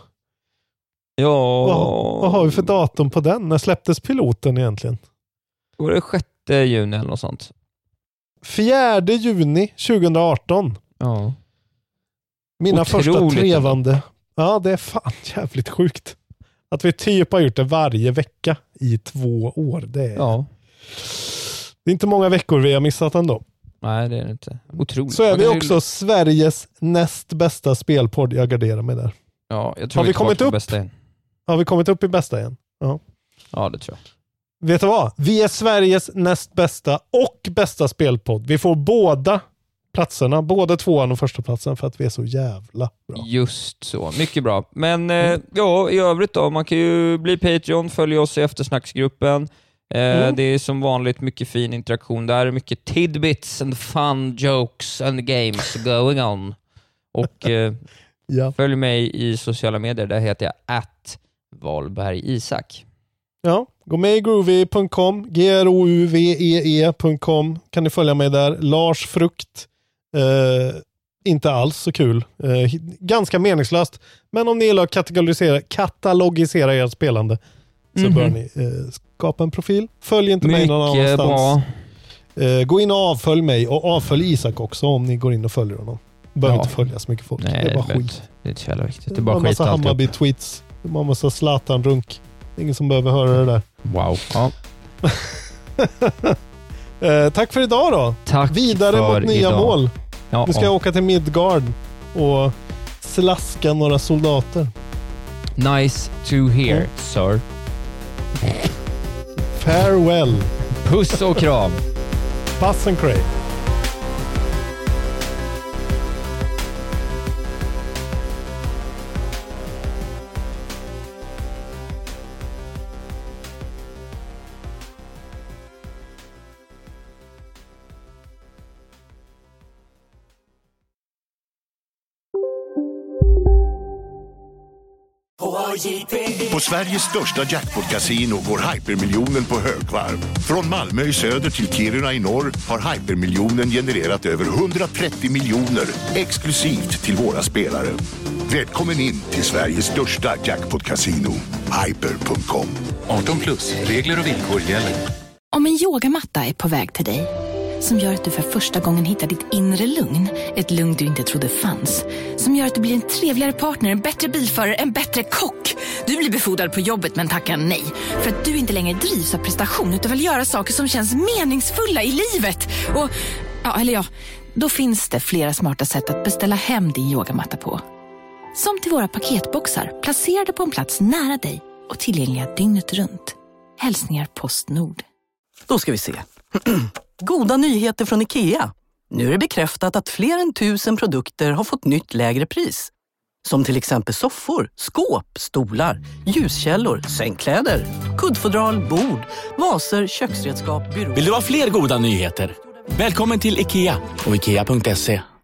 Ja. Vad, vad har vi för datum på den? När släpptes piloten egentligen? Var det sjätte juni eller något sånt? fjärde juni tjugoarton. Ja. Mina Otroligt första trevande. Ändå. Ja, det är fan jävligt sjukt. Att vi typ har gjort det varje vecka i två år. Det är, ja. det är inte många veckor vi har missat ändå. Nej, det är inte. Otroligt. Så är vi också Sveriges näst bästa spelpodd. Jag garderar mig där. Ja, jag tror har vi, vi kommit upp? Bästa igen. Har vi kommit upp i bästa igen? Ja. Ja, det tror jag. Vet du vad? Vi är Sveriges näst bästa och bästa spelpodd. Vi får båda platserna, både tvåan och första platsen för att vi är så jävla bra. Just så, mycket bra. Men mm. eh, ja, i övrigt då, man kan ju bli Patreon, följa oss i eftersnacksgruppen. Eh, mm. Det är som vanligt mycket fin interaktion där, mycket tidbits and fun jokes and games going on. Och eh, ja. följ mig i sociala medier, där heter jag at Wahlberg Isak. Ja, gå med i groovy punkt com, g r o u v e e punkt com, kan ni följa mig där. Lars Frukt, eh, inte alls så kul. Eh, ganska meningslöst, men om ni gillar att katalogisera, katalogisera ert spelande så mm-hmm. bör ni eh, skapa en profil. Följ inte mig någon annanstans. Eh, gå in och avfölj mig och avfölj Isak också om ni går in och följer honom. Behöver ja. inte följa så mycket folk. Nej, det är bara det skit. Det är inte så jävla viktigt. Det är bara skit. Det är en massa Hammarby-tweets. Det är en massa Zlatan-runk. Ingen som behöver höra det där. Wow. Ja. eh, tack för idag då. Tack Vidare för mot nya idag. mål. Ja, nu ska ja. jag åka till Midgard och slaska några soldater. Nice to hear, mm. sir. Farewell. Puss och kram. Pass and cray. På Sveriges största jackpot-casino går hypermiljonen på högvarv. Från Malmö i söder till Kiruna i norr har hypermiljonen genererat över hundratrettio miljoner exklusivt till våra spelare. Välkommen in till Sveriges största jackpot-casino, hyper punkt com. arton plus, regler och villkor gäller. Om en yogamatta är på väg till dig, som gör att du för första gången hittar ditt inre lugn, ett lugn du inte trodde fanns, som gör att du blir en trevligare partner, en bättre bilförare, en bättre kock. Du blir befordrad på jobbet men tackar nej, för att du inte längre drivs av prestation utan vill göra saker som känns meningsfulla i livet. Och, ja, eller ja, då finns det flera smarta sätt att beställa hem din yogamatta på. Som till våra paketboxar, placerade på en plats nära dig och tillgängliga dygnet runt. Hälsningar Postnord. Då ska vi se. Goda nyheter från IKEA. Nu är det bekräftat att fler än tusen produkter har fått nytt lägre pris. Som till exempel soffor, skåp, stolar, ljuskällor, sängkläder, kuddfodral, bord, vaser, köksredskap, byråer. Vill du ha fler goda nyheter? Välkommen till IKEA och ikea punkt se.